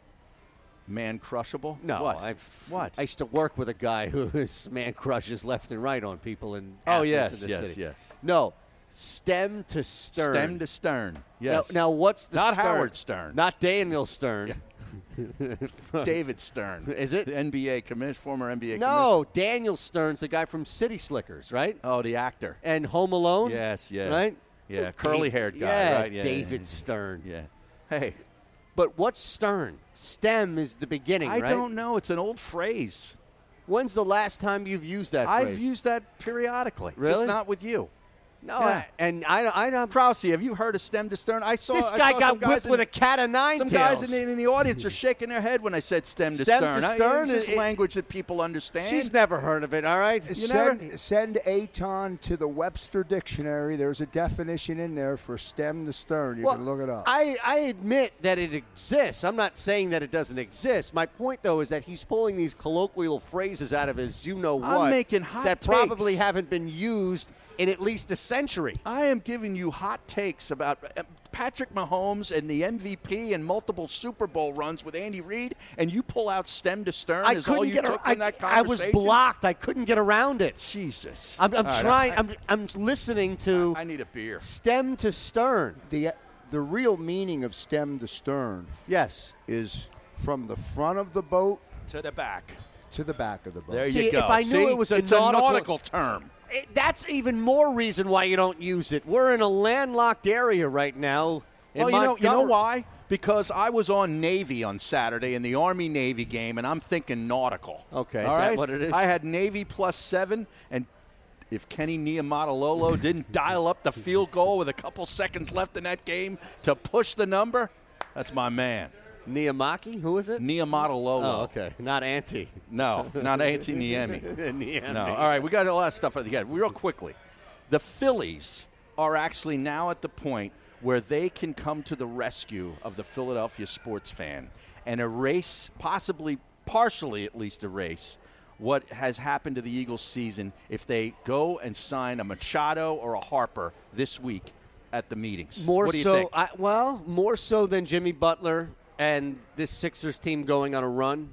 Man crushable?
No,
What?
I've
What?
I used to work with a guy who is man crushes left and right on people in
Oh,
athletes
yes,
in the
yes,
city.
yes.
No, stem to stern.
Stem to stern. Yes.
Now, now what's the
Not
Stern?
Howard Stern.
Not Daniel Stern.
David Stern.
Is it?
The N B A commis- former N B A
No, Daniel Stern's the guy from City Slickers, right?
commissioner. Oh, the actor.
And Home Alone.
Yes, yeah.
Right.
Yeah,
Dave-
curly-haired guy,
yeah,
right? Yeah,
David
yeah,
Stern.
Yeah. Hey,
But what's stern? Stem is the beginning,
I
right?
don't know. It's an old phrase.
When's the last time you've used that
I've
phrase?
used that periodically.
Really?
Just not with you.
No,
Yeah.
I, and I, I don't.
Krause, have you heard of stem to stern? I saw
This
I
guy
saw
got
some guys
whipped
in-
with a cat of nine
Some
tails.
guys in the, in the audience are shaking their head when I said stem to
Stem
stern.
to
I-
stern
It's just
is-
language that people understand.
She's never heard of it. All right.
Send,
never-
send Aton to the Webster Dictionary. There's a definition in there for stem to stern. You
Well,
can look it up.
I, I admit that it exists. I'm not saying that it doesn't exist. My point, though, is that he's pulling these colloquial phrases out of his you-know-what
I'm making hot
that probably
takes.
haven't been used in at least a century.
I am giving you hot takes about uh, Patrick Mahomes and the M V P and multiple Super Bowl runs with Andy Reid, and you pull out stem to stern
I
is all
couldn't
you
get.
took
ar-
from
I,
that
I was
conversation?
blocked. I couldn't get around it.
Jesus.
I'm, I'm
All right,
trying.
I,
I'm, I'm listening to
I need a beer.
stem to stern.
the the real meaning of stem to stern
Yes.
is from the front of the boat
To the back.
to the back of the boat.
There
See,
you go.
if I knew
See?
it was a
it's
nautical-
a nautical term.
It- that's even more reason why you don't use it. We're in a landlocked area right now. in
Well, you know, you know
Montgomery.
why? Because I was on Navy on Saturday in the Army-Navy game, and I'm thinking nautical.
Okay,
All
is
right?
that what it is?
I had Navy plus seven, and if Kenny Niumatalolo didn't dial up the field goal with a couple seconds left in that game to push the number, that's my man.
Niamaki? Who is it?
Niumatalolo.
Oh, okay. Not Auntie.
No, not Auntie Niemi.
Niemi.
No. All right, we got a lot of stuff to get. Real quickly, the Phillies are actually now at the point where they can come to the rescue of the Philadelphia sports fan and erase, possibly, partially at least erase, what has happened to the Eagles season if they go and sign a Machado or a Harper this week at the meetings.
More
what do you
so,
think?
I, well, more so than Jimmy Butler and this Sixers team going on a run.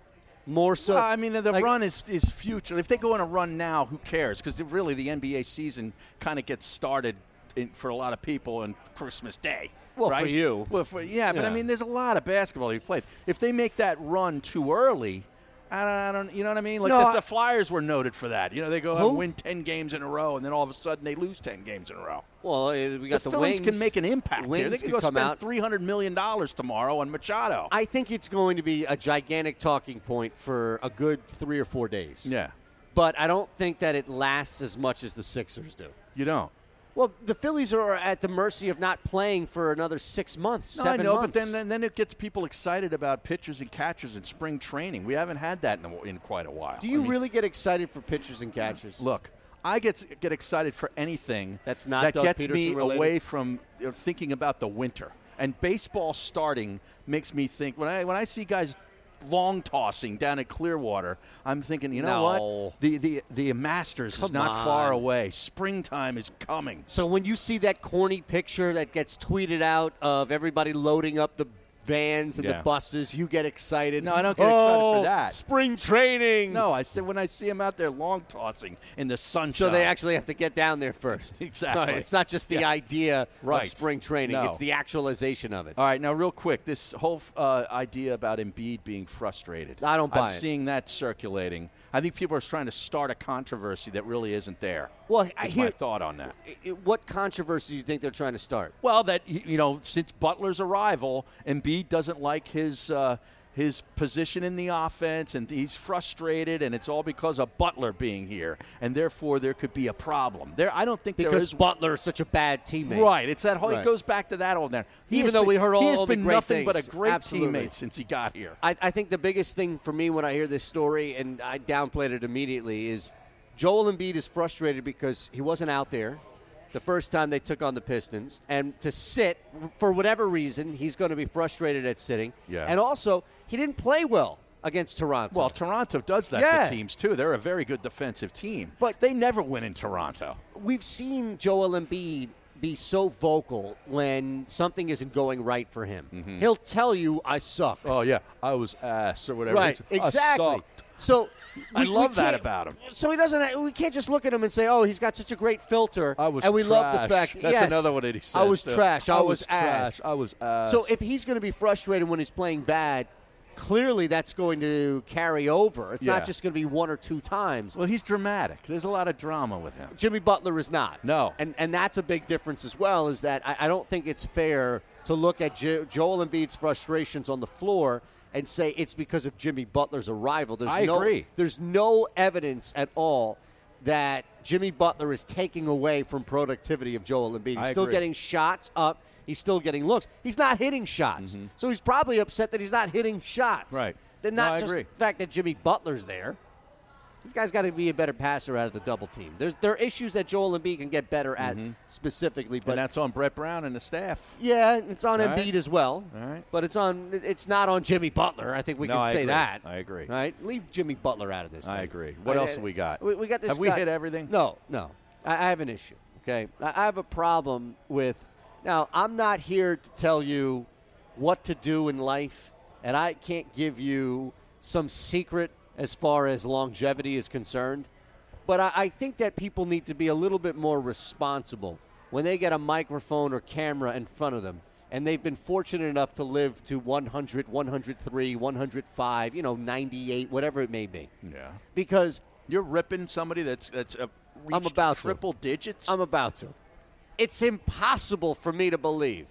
More so.
Well, I mean, the
like,
run is, is future. If they go on a run now, who cares? Because really, the N B A season kind of gets started in, for a lot of people on Christmas Day.
Well,
right?
for you.
Well, for, yeah, but
Yeah.
I mean, there's a lot of basketball you played. If they make that run too early, I don't, I don't you know what I mean? Like
No,
the,
I-
the Flyers were noted for that. You know, they go out
Who?
and win ten games in a row, and then all of a sudden they lose ten games in a row.
Well, uh, we got
the
the,
Phillies
Wings.
can make an impact
Wings
here. They can
could
go
come
spend
out.
three hundred million dollars tomorrow on Machado.
I think it's going to be a gigantic talking point for a good three or four days.
yeah,
But I don't think that it lasts as much as the Sixers do.
you don't.
Well, the Phillies are at the mercy of not playing for another six months,
No,
seven
I know,
months.
but then, then then it gets people excited about pitchers and catchers in spring training. We haven't had that in, a, in quite a while.
do you
I mean,
really get excited for pitchers and catchers?
look? I get get excited for anything
That's not
that
Doug
gets
Peterson
me
related?
away from you know, thinking about the winter. And baseball starting makes me think when I when I see guys long tossing down at Clearwater, I'm thinking, you know
No.
what? The the the Masters is
Come
not far
on.
away. Springtime is coming.
So when you see that corny picture that gets tweeted out of everybody loading up the vans and
Yeah.
the buses, you get excited.
No, I don't get excited for
Oh,
that.
Spring training.
No, I said when I see them out there long tossing in the sunshine.
So they actually have to get down there first.
Exactly.
No, it's not just the
Yeah.
idea
Right.
of spring training.
No.
It's the actualization of it.
All right, now real quick, this whole uh, idea about Embiid being frustrated.
I don't buy
I'm
it.
seeing that circulating. I think people are trying to start a controversy that really isn't there.
Well, I
That's
hear-
my thought on that.
I- I- What controversy do you think they're trying to start?
Well, that you know, since Butler's arrival, Embiid doesn't like his uh, his position in the offense, and he's frustrated, and it's all because of Butler being here, and therefore there could be a problem. There, I don't think there
Because
is.
Butler is such a bad teammate.
Right, it's that whole.
Right.
It goes back to that old there. He
Even
has
though
been-
we heard all-
he has
all the
been
great
nothing but a
things.
great
Absolutely.
teammate since he got here.
I, I think the biggest thing for me when I hear this story, and I downplayed it immediately, is Joel Embiid is frustrated because he wasn't out there the first time they took on the Pistons. And to sit, for whatever reason, he's going to be frustrated at sitting.
Yeah.
And also, he didn't play well against Toronto.
Well, Toronto does that
Yeah.
to teams, too. They're a very good defensive team.
But-
they never win in Toronto.
we've seen Joel Embiid be so vocal when something isn't going right for him. He'll tell you, I suck.
Oh, yeah. I was ass or whatever.
Right,
It's- I
exactly.
sucked.
So
I
we- we
love that
can't-
about him.
So he doesn't. We can't just look at him and say, "Oh, he's got such a great filter."
I was
and we love the
trash.
fact.
That's
yes,
another one that he says,
I was
too.
trash. I,
I
was,
was
ass.
trash. I was ass.
So if he's going to be frustrated when he's playing bad, clearly that's going to carry over. It's
Yeah.
not just going to be one or two times.
Well, he's dramatic. There's a lot of drama with him.
Jimmy Butler is not.
No.
And and that's a big difference as well, is that I, I don't think it's fair to look at jo- Joel Embiid's frustrations on the floor and say it's because of Jimmy Butler's arrival. There's
I
no,
agree.
There's no evidence at all that Jimmy Butler is taking away from productivity of Joel Embiid. He's
I
still
agree.
getting shots up. He's still getting looks. He's not hitting shots. So he's probably upset that he's not hitting shots.
Mm-hmm. Right.
Then
No,
not
I
just
agree.
the fact that Jimmy Butler's there. This guy's got to be a better passer out of the double team. There's there are issues that Joel Embiid can get better at specifically, but
and that's on Brett Brown and the staff.
yeah, it's on
All
Embiid
right.
as well.
All right.
But it's on it's not on Jimmy Butler. I think we
No,
can
I
say
agree.
that.
I agree.
Right? Leave Jimmy Butler out of this.
I
thing.
agree. What
I-
else have we got?
We, we got this.
Have we
guy-
hit everything?
No, no. I, I have an issue. Okay, I, I have a problem with. Now, I'm not here to tell you what to do in life, and I can't give you some secret as far as longevity is concerned. But I, I think that people need to be a little bit more responsible when they get a microphone or camera in front of them, and they've been fortunate enough to live to one hundred, one hundred three, one hundred five, you know, ninety-eight, whatever it may be.
Yeah.
Because
You're ripping somebody that's that's uh, reached
I'm about to.
triple digits.
I'm about to. It's impossible for me to believe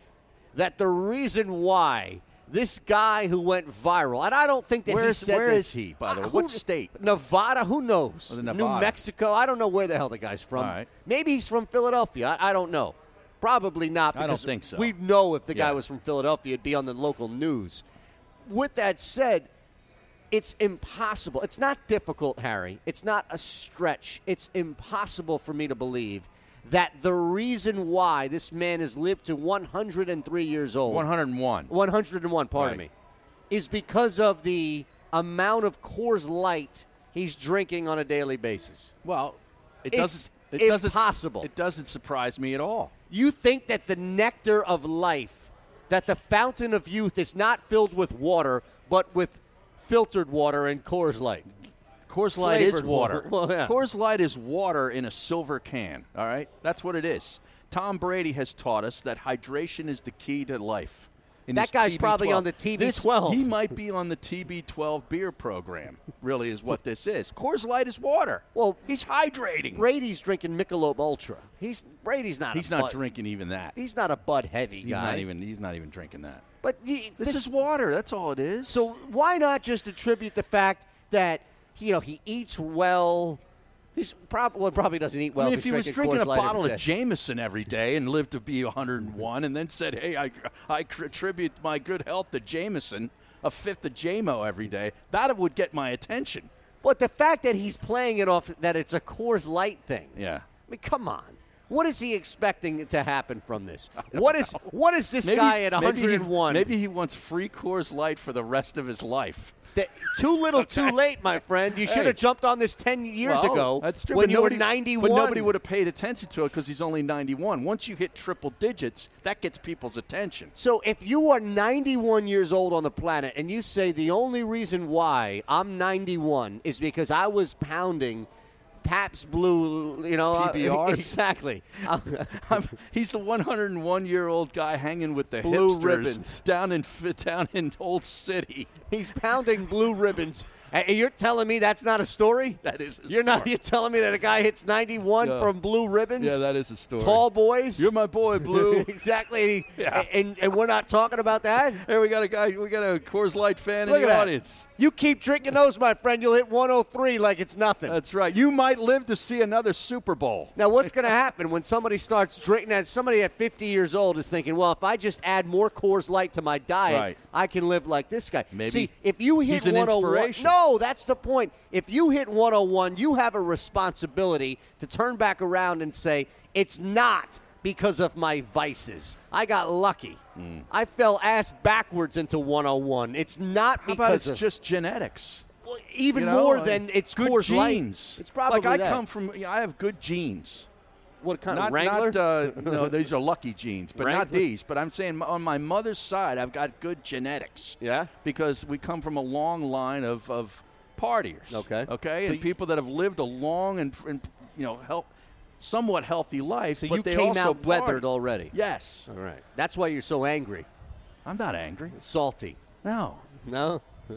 that the reason why this guy who went viral, and I don't think that
where
he
is,
said
where
this.
is he, by the way?
Uh,
What
who-
state?
Nevada? Who knows?
Oh, the
New
Nevada.
Mexico? I don't know where the hell the guy's from.
All right.
Maybe he's from Philadelphia. I, I don't know. Probably not.
I don't
Because
think so.
We'd know if the guy
Yeah.
was from Philadelphia. It'd be on the local news. With that said, it's impossible. It's not difficult, Harry. It's not a stretch. It's impossible for me to believe that the reason why this man has lived to one hundred three years old,
one hundred one.
one hundred one, pardon
Right.
me, is because of the amount of Coors Light he's drinking on a daily basis.
Well, it
It's
doesn't. It doesn't.
impossible.
It doesn't surprise me at all.
You think that the nectar of life, that the fountain of youth is not filled with water, but with filtered water and Coors Light.
Coors Light is
Flavored
water.
water. Well, yeah.
Coors Light is water in a silver can, all right? That's what it is. Tom Brady has taught us that hydration is the key to life. In
That
his
guy's
T B
probably
twelve.
on the T B
This-
twelve.
He might be on the T B twelve beer program, really, is what this is. Coors Light is water.
Well,
he's hydrating.
Brady's drinking Michelob Ultra. He's Brady's not.
He's
a
not
Bud,
drinking even that.
He's not a Bud heavy
He's
guy.
not even. He's not even drinking that.
But y-
This, is water. That's all it is.
So why not just attribute the fact that you know he eats well? He's probably well, probably doesn't eat well.
I mean,
if
if he
he's
was
drinking
drinking a
Coors Light
bottle
every
of
day.
Jameson every day and lived to be one hundred one and then said, hey, I, I attribute my good health to Jameson, a fifth of J M O every day, that would get my attention.
But the fact that he's playing it off that it's a Coors Light thing.
Yeah.
I mean, come on. What is he expecting to happen from this? What is what is this guy
he's-
at one hundred one?
Maybe he, maybe he wants free Coors Light for the rest of his life.
That- too little, too late, my friend. You should
Hey.
have jumped on this ten years
Well,
ago
that's true,
when
but
you
nobody-
were ninety-one.
But nobody would have paid attention to it because he's only ninety-one. Once you hit triple digits, that gets people's attention.
So if you are ninety-one years old on the planet and you say the only reason why I'm ninety-one is because I was pounding Pabst Blue, you know,
P B Rs?
uh, exactly.
I'm, he's the one hundred one-year-old guy hanging with the
Blue
hipsters
ribbons.
down in down in Old City.
He's pounding blue ribbons. And you're telling me that's not a story?
That is a
You're not.
story.
You're telling me that a guy hits ninety-one
Yeah.
from blue ribbons?
Yeah, that is a story.
Tall boys.
You're my boy, Blue.
exactly. And, he-
Yeah.
and and we're not talking about that.
Hey, we got a guy. We got a Coors Light fan
Look
in
at
the
that.
audience.
You keep drinking those, my friend. You'll hit one oh three like it's nothing.
That's right. You might live to see another Super Bowl.
Now, what's going to happen when somebody starts drinking? As somebody at fifty years old is thinking, well, if I just add more Coors Light to my diet,
Right.
I can live like this guy.
Maybe
See, if you hit
he's an
one oh one,
inspiration.
no, that's the point. If you hit one oh one, you have a responsibility to turn back around and say, it's not because of my vices. I got lucky.
Mm.
I fell ass backwards into one oh one. It's not
How
because
about it's
of
just genetics?
well, even
You know,
more
like,
than it's
good
Coors Light.
genes.
It's probably
like I
that.
come from. I have good genes.
What kind
Not,
of Wrangler?
not uh, no, these are lucky genes, but not
Wrangler?
these. But I'm saying on my mother's side, I've got good genetics.
Yeah?
because we come from a long line of, of partiers.
Okay.
okay,
So
and
you-
people that have lived a long and, and you know, help, somewhat healthy life.
So
but
you
they
came
also
out weathered
party.
already.
Yes,
All right. That's why you're so angry.
I'm not angry.
Salty.
No,
No?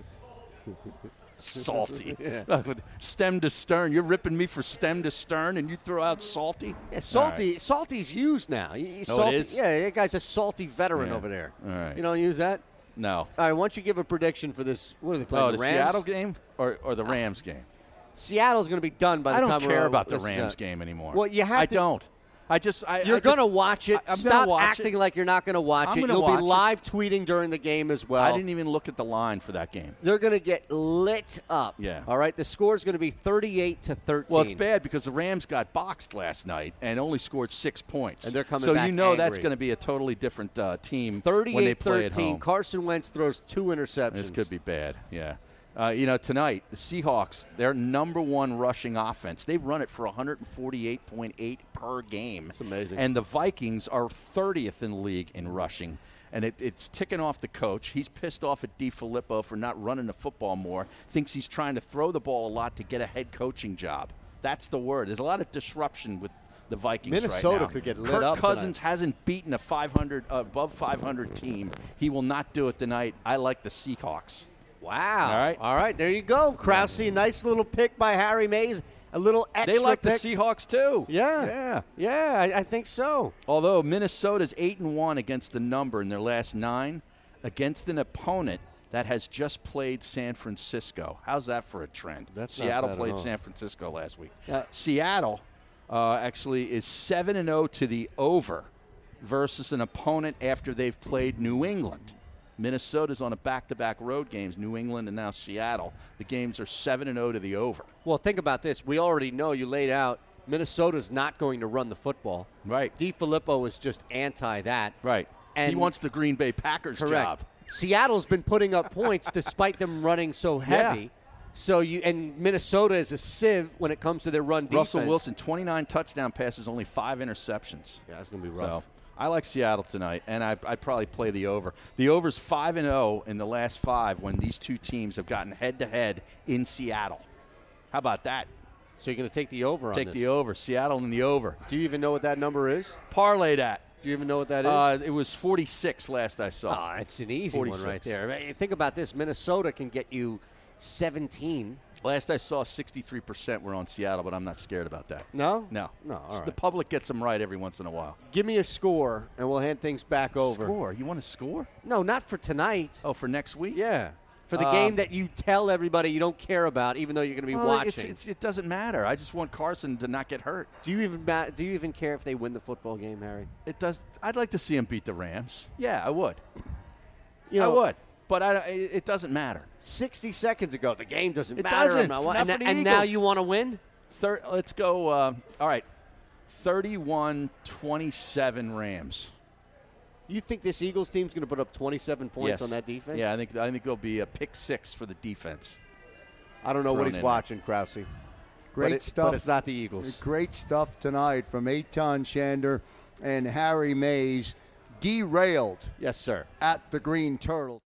salty. Stem to stern. You're ripping me for stem to stern, and you throw out salty.
Yeah, salty. Salty's used now. You- you
Oh, it
salty,
is?
Yeah, that guy's a salty veteran
Yeah.
over there.
All right.
You don't use that?
No.
All right, why don't you give a prediction for this? What are they playing?
Oh,
the
the
Rams?
Seattle game or, or the Rams game?
Seattle's going to be done by the
I don't
time
care
we're
about the
this is,
Rams
uh,
game anymore.
Well, you have
I
to-
don't. I just. I,
You're
I
going to
just-
watch it.
I- I'm
Stop
gonna watch
acting
it.
like you're not going to watch
I'm
it.
gonna
You'll
watch
be
it.
live tweeting during the game as well.
I didn't even look at the line for that game.
They're going to get lit up.
Yeah.
All right. The score is going to be thirty-eight to thirteen.
Well, it's bad because the Rams got boxed last night and only scored six points.
And they're coming
so
back
you know that's
angry.
going to be a totally different uh, team when they
thirty-eight
play at
thirteen.
home.
Carson Wentz throws two interceptions.
This could be bad. Yeah. Uh, you know, tonight the Seahawks, their number one rushing offense, they run it for one forty-eight point eight per game.
That's amazing.
And the Vikings are thirtieth in the league in rushing. And it, it's ticking off the coach. He's pissed off at DeFilippo for not running the football more. Thinks he's trying to throw the ball a lot to get a head coaching job. That's the word. There's a lot of disruption with the Vikings
Minnesota
right now.
could get lit
Kirk
up
Cousins
tonight.
hasn't beaten a five hundred uh, above five hundred team. He will not do it tonight. I like the Seahawks.
Wow.
All right.
All right, there you go. Krause, nice little pick by Harry Mays. A little extra
They like
pick.
the Seahawks, too.
Yeah.
Yeah.
Yeah, I, I think so.
Although Minnesota's eight and one against the number in their last nine against an opponent that has just played San Francisco. How's that for a trend?
That's not
Seattle
bad at
played
all.
San Francisco last week.
Yeah.
Seattle uh, actually is seven and oh to the over versus an opponent after they've played New England. Minnesota's on a back-to-back road games, New England and now Seattle. The games are seven and oh to the over.
Well, think about this. We already know you laid out Minnesota's not going to run the football.
Right.
DeFilippo is just anti that.
Right.
And
he wants the Green Bay Packers
correct.
job.
Seattle's been putting up points despite them running so heavy.
Yeah.
So you and Minnesota is a sieve when it comes to their run defense.
Russell Wilson, twenty-nine touchdown passes, only five interceptions.
Yeah, it's going to be rough.
So I like Seattle tonight, and I, I'd probably play the over. The over's five and oh in the last five when these two teams have gotten head-to-head in Seattle. How about that?
So you're going to take the over on
Take
this.
the over. Seattle and the over.
Do you even know what that number is?
Parlay that.
Do you even know what that is?
Uh, it was forty-six last I saw.
Oh, it's an easy one
forty-six.
right there. I mean, think about this. Minnesota can get you seventeen.
Last I saw, sixty-three percent were on Seattle, but I'm not scared about that.
No?
No.
No, all
The
right.
public gets them right every once in a while.
Give me a score, and we'll hand things back over.
Score. You want to score?
No, not for tonight.
Oh, for next week?
Yeah. For the
Um,
game that you tell everybody you don't care about, even though you're going to be
Well,
watching.
it's, it's, it doesn't matter. I just want Carson to not get hurt.
do you even ma- do you even care if they win the football game, Harry?
It does. I'd like to see him beat the Rams. Yeah, I would.
You know,
I would. But I, it it doesn't matter.
sixty seconds ago, the game doesn't
It
matter.
doesn't.
I'm not wa-
Not
and
for the
and now
Eagles.
you want to win?
Thir- let's go. Uh, all right. thirty-one twenty-seven Rams.
You think this Eagles team's going to put up twenty-seven points
Yes.
on that defense?
Yeah, I think I think there'll be a pick six for the defense.
I don't know what
Thrown
he's
in
watching, Krause.
Great
but it,
stuff.
But it's not the Eagles.
Great stuff tonight from Eitan Shander and Harry Mays. Derailed
Yes, sir.
at the Green Turtle.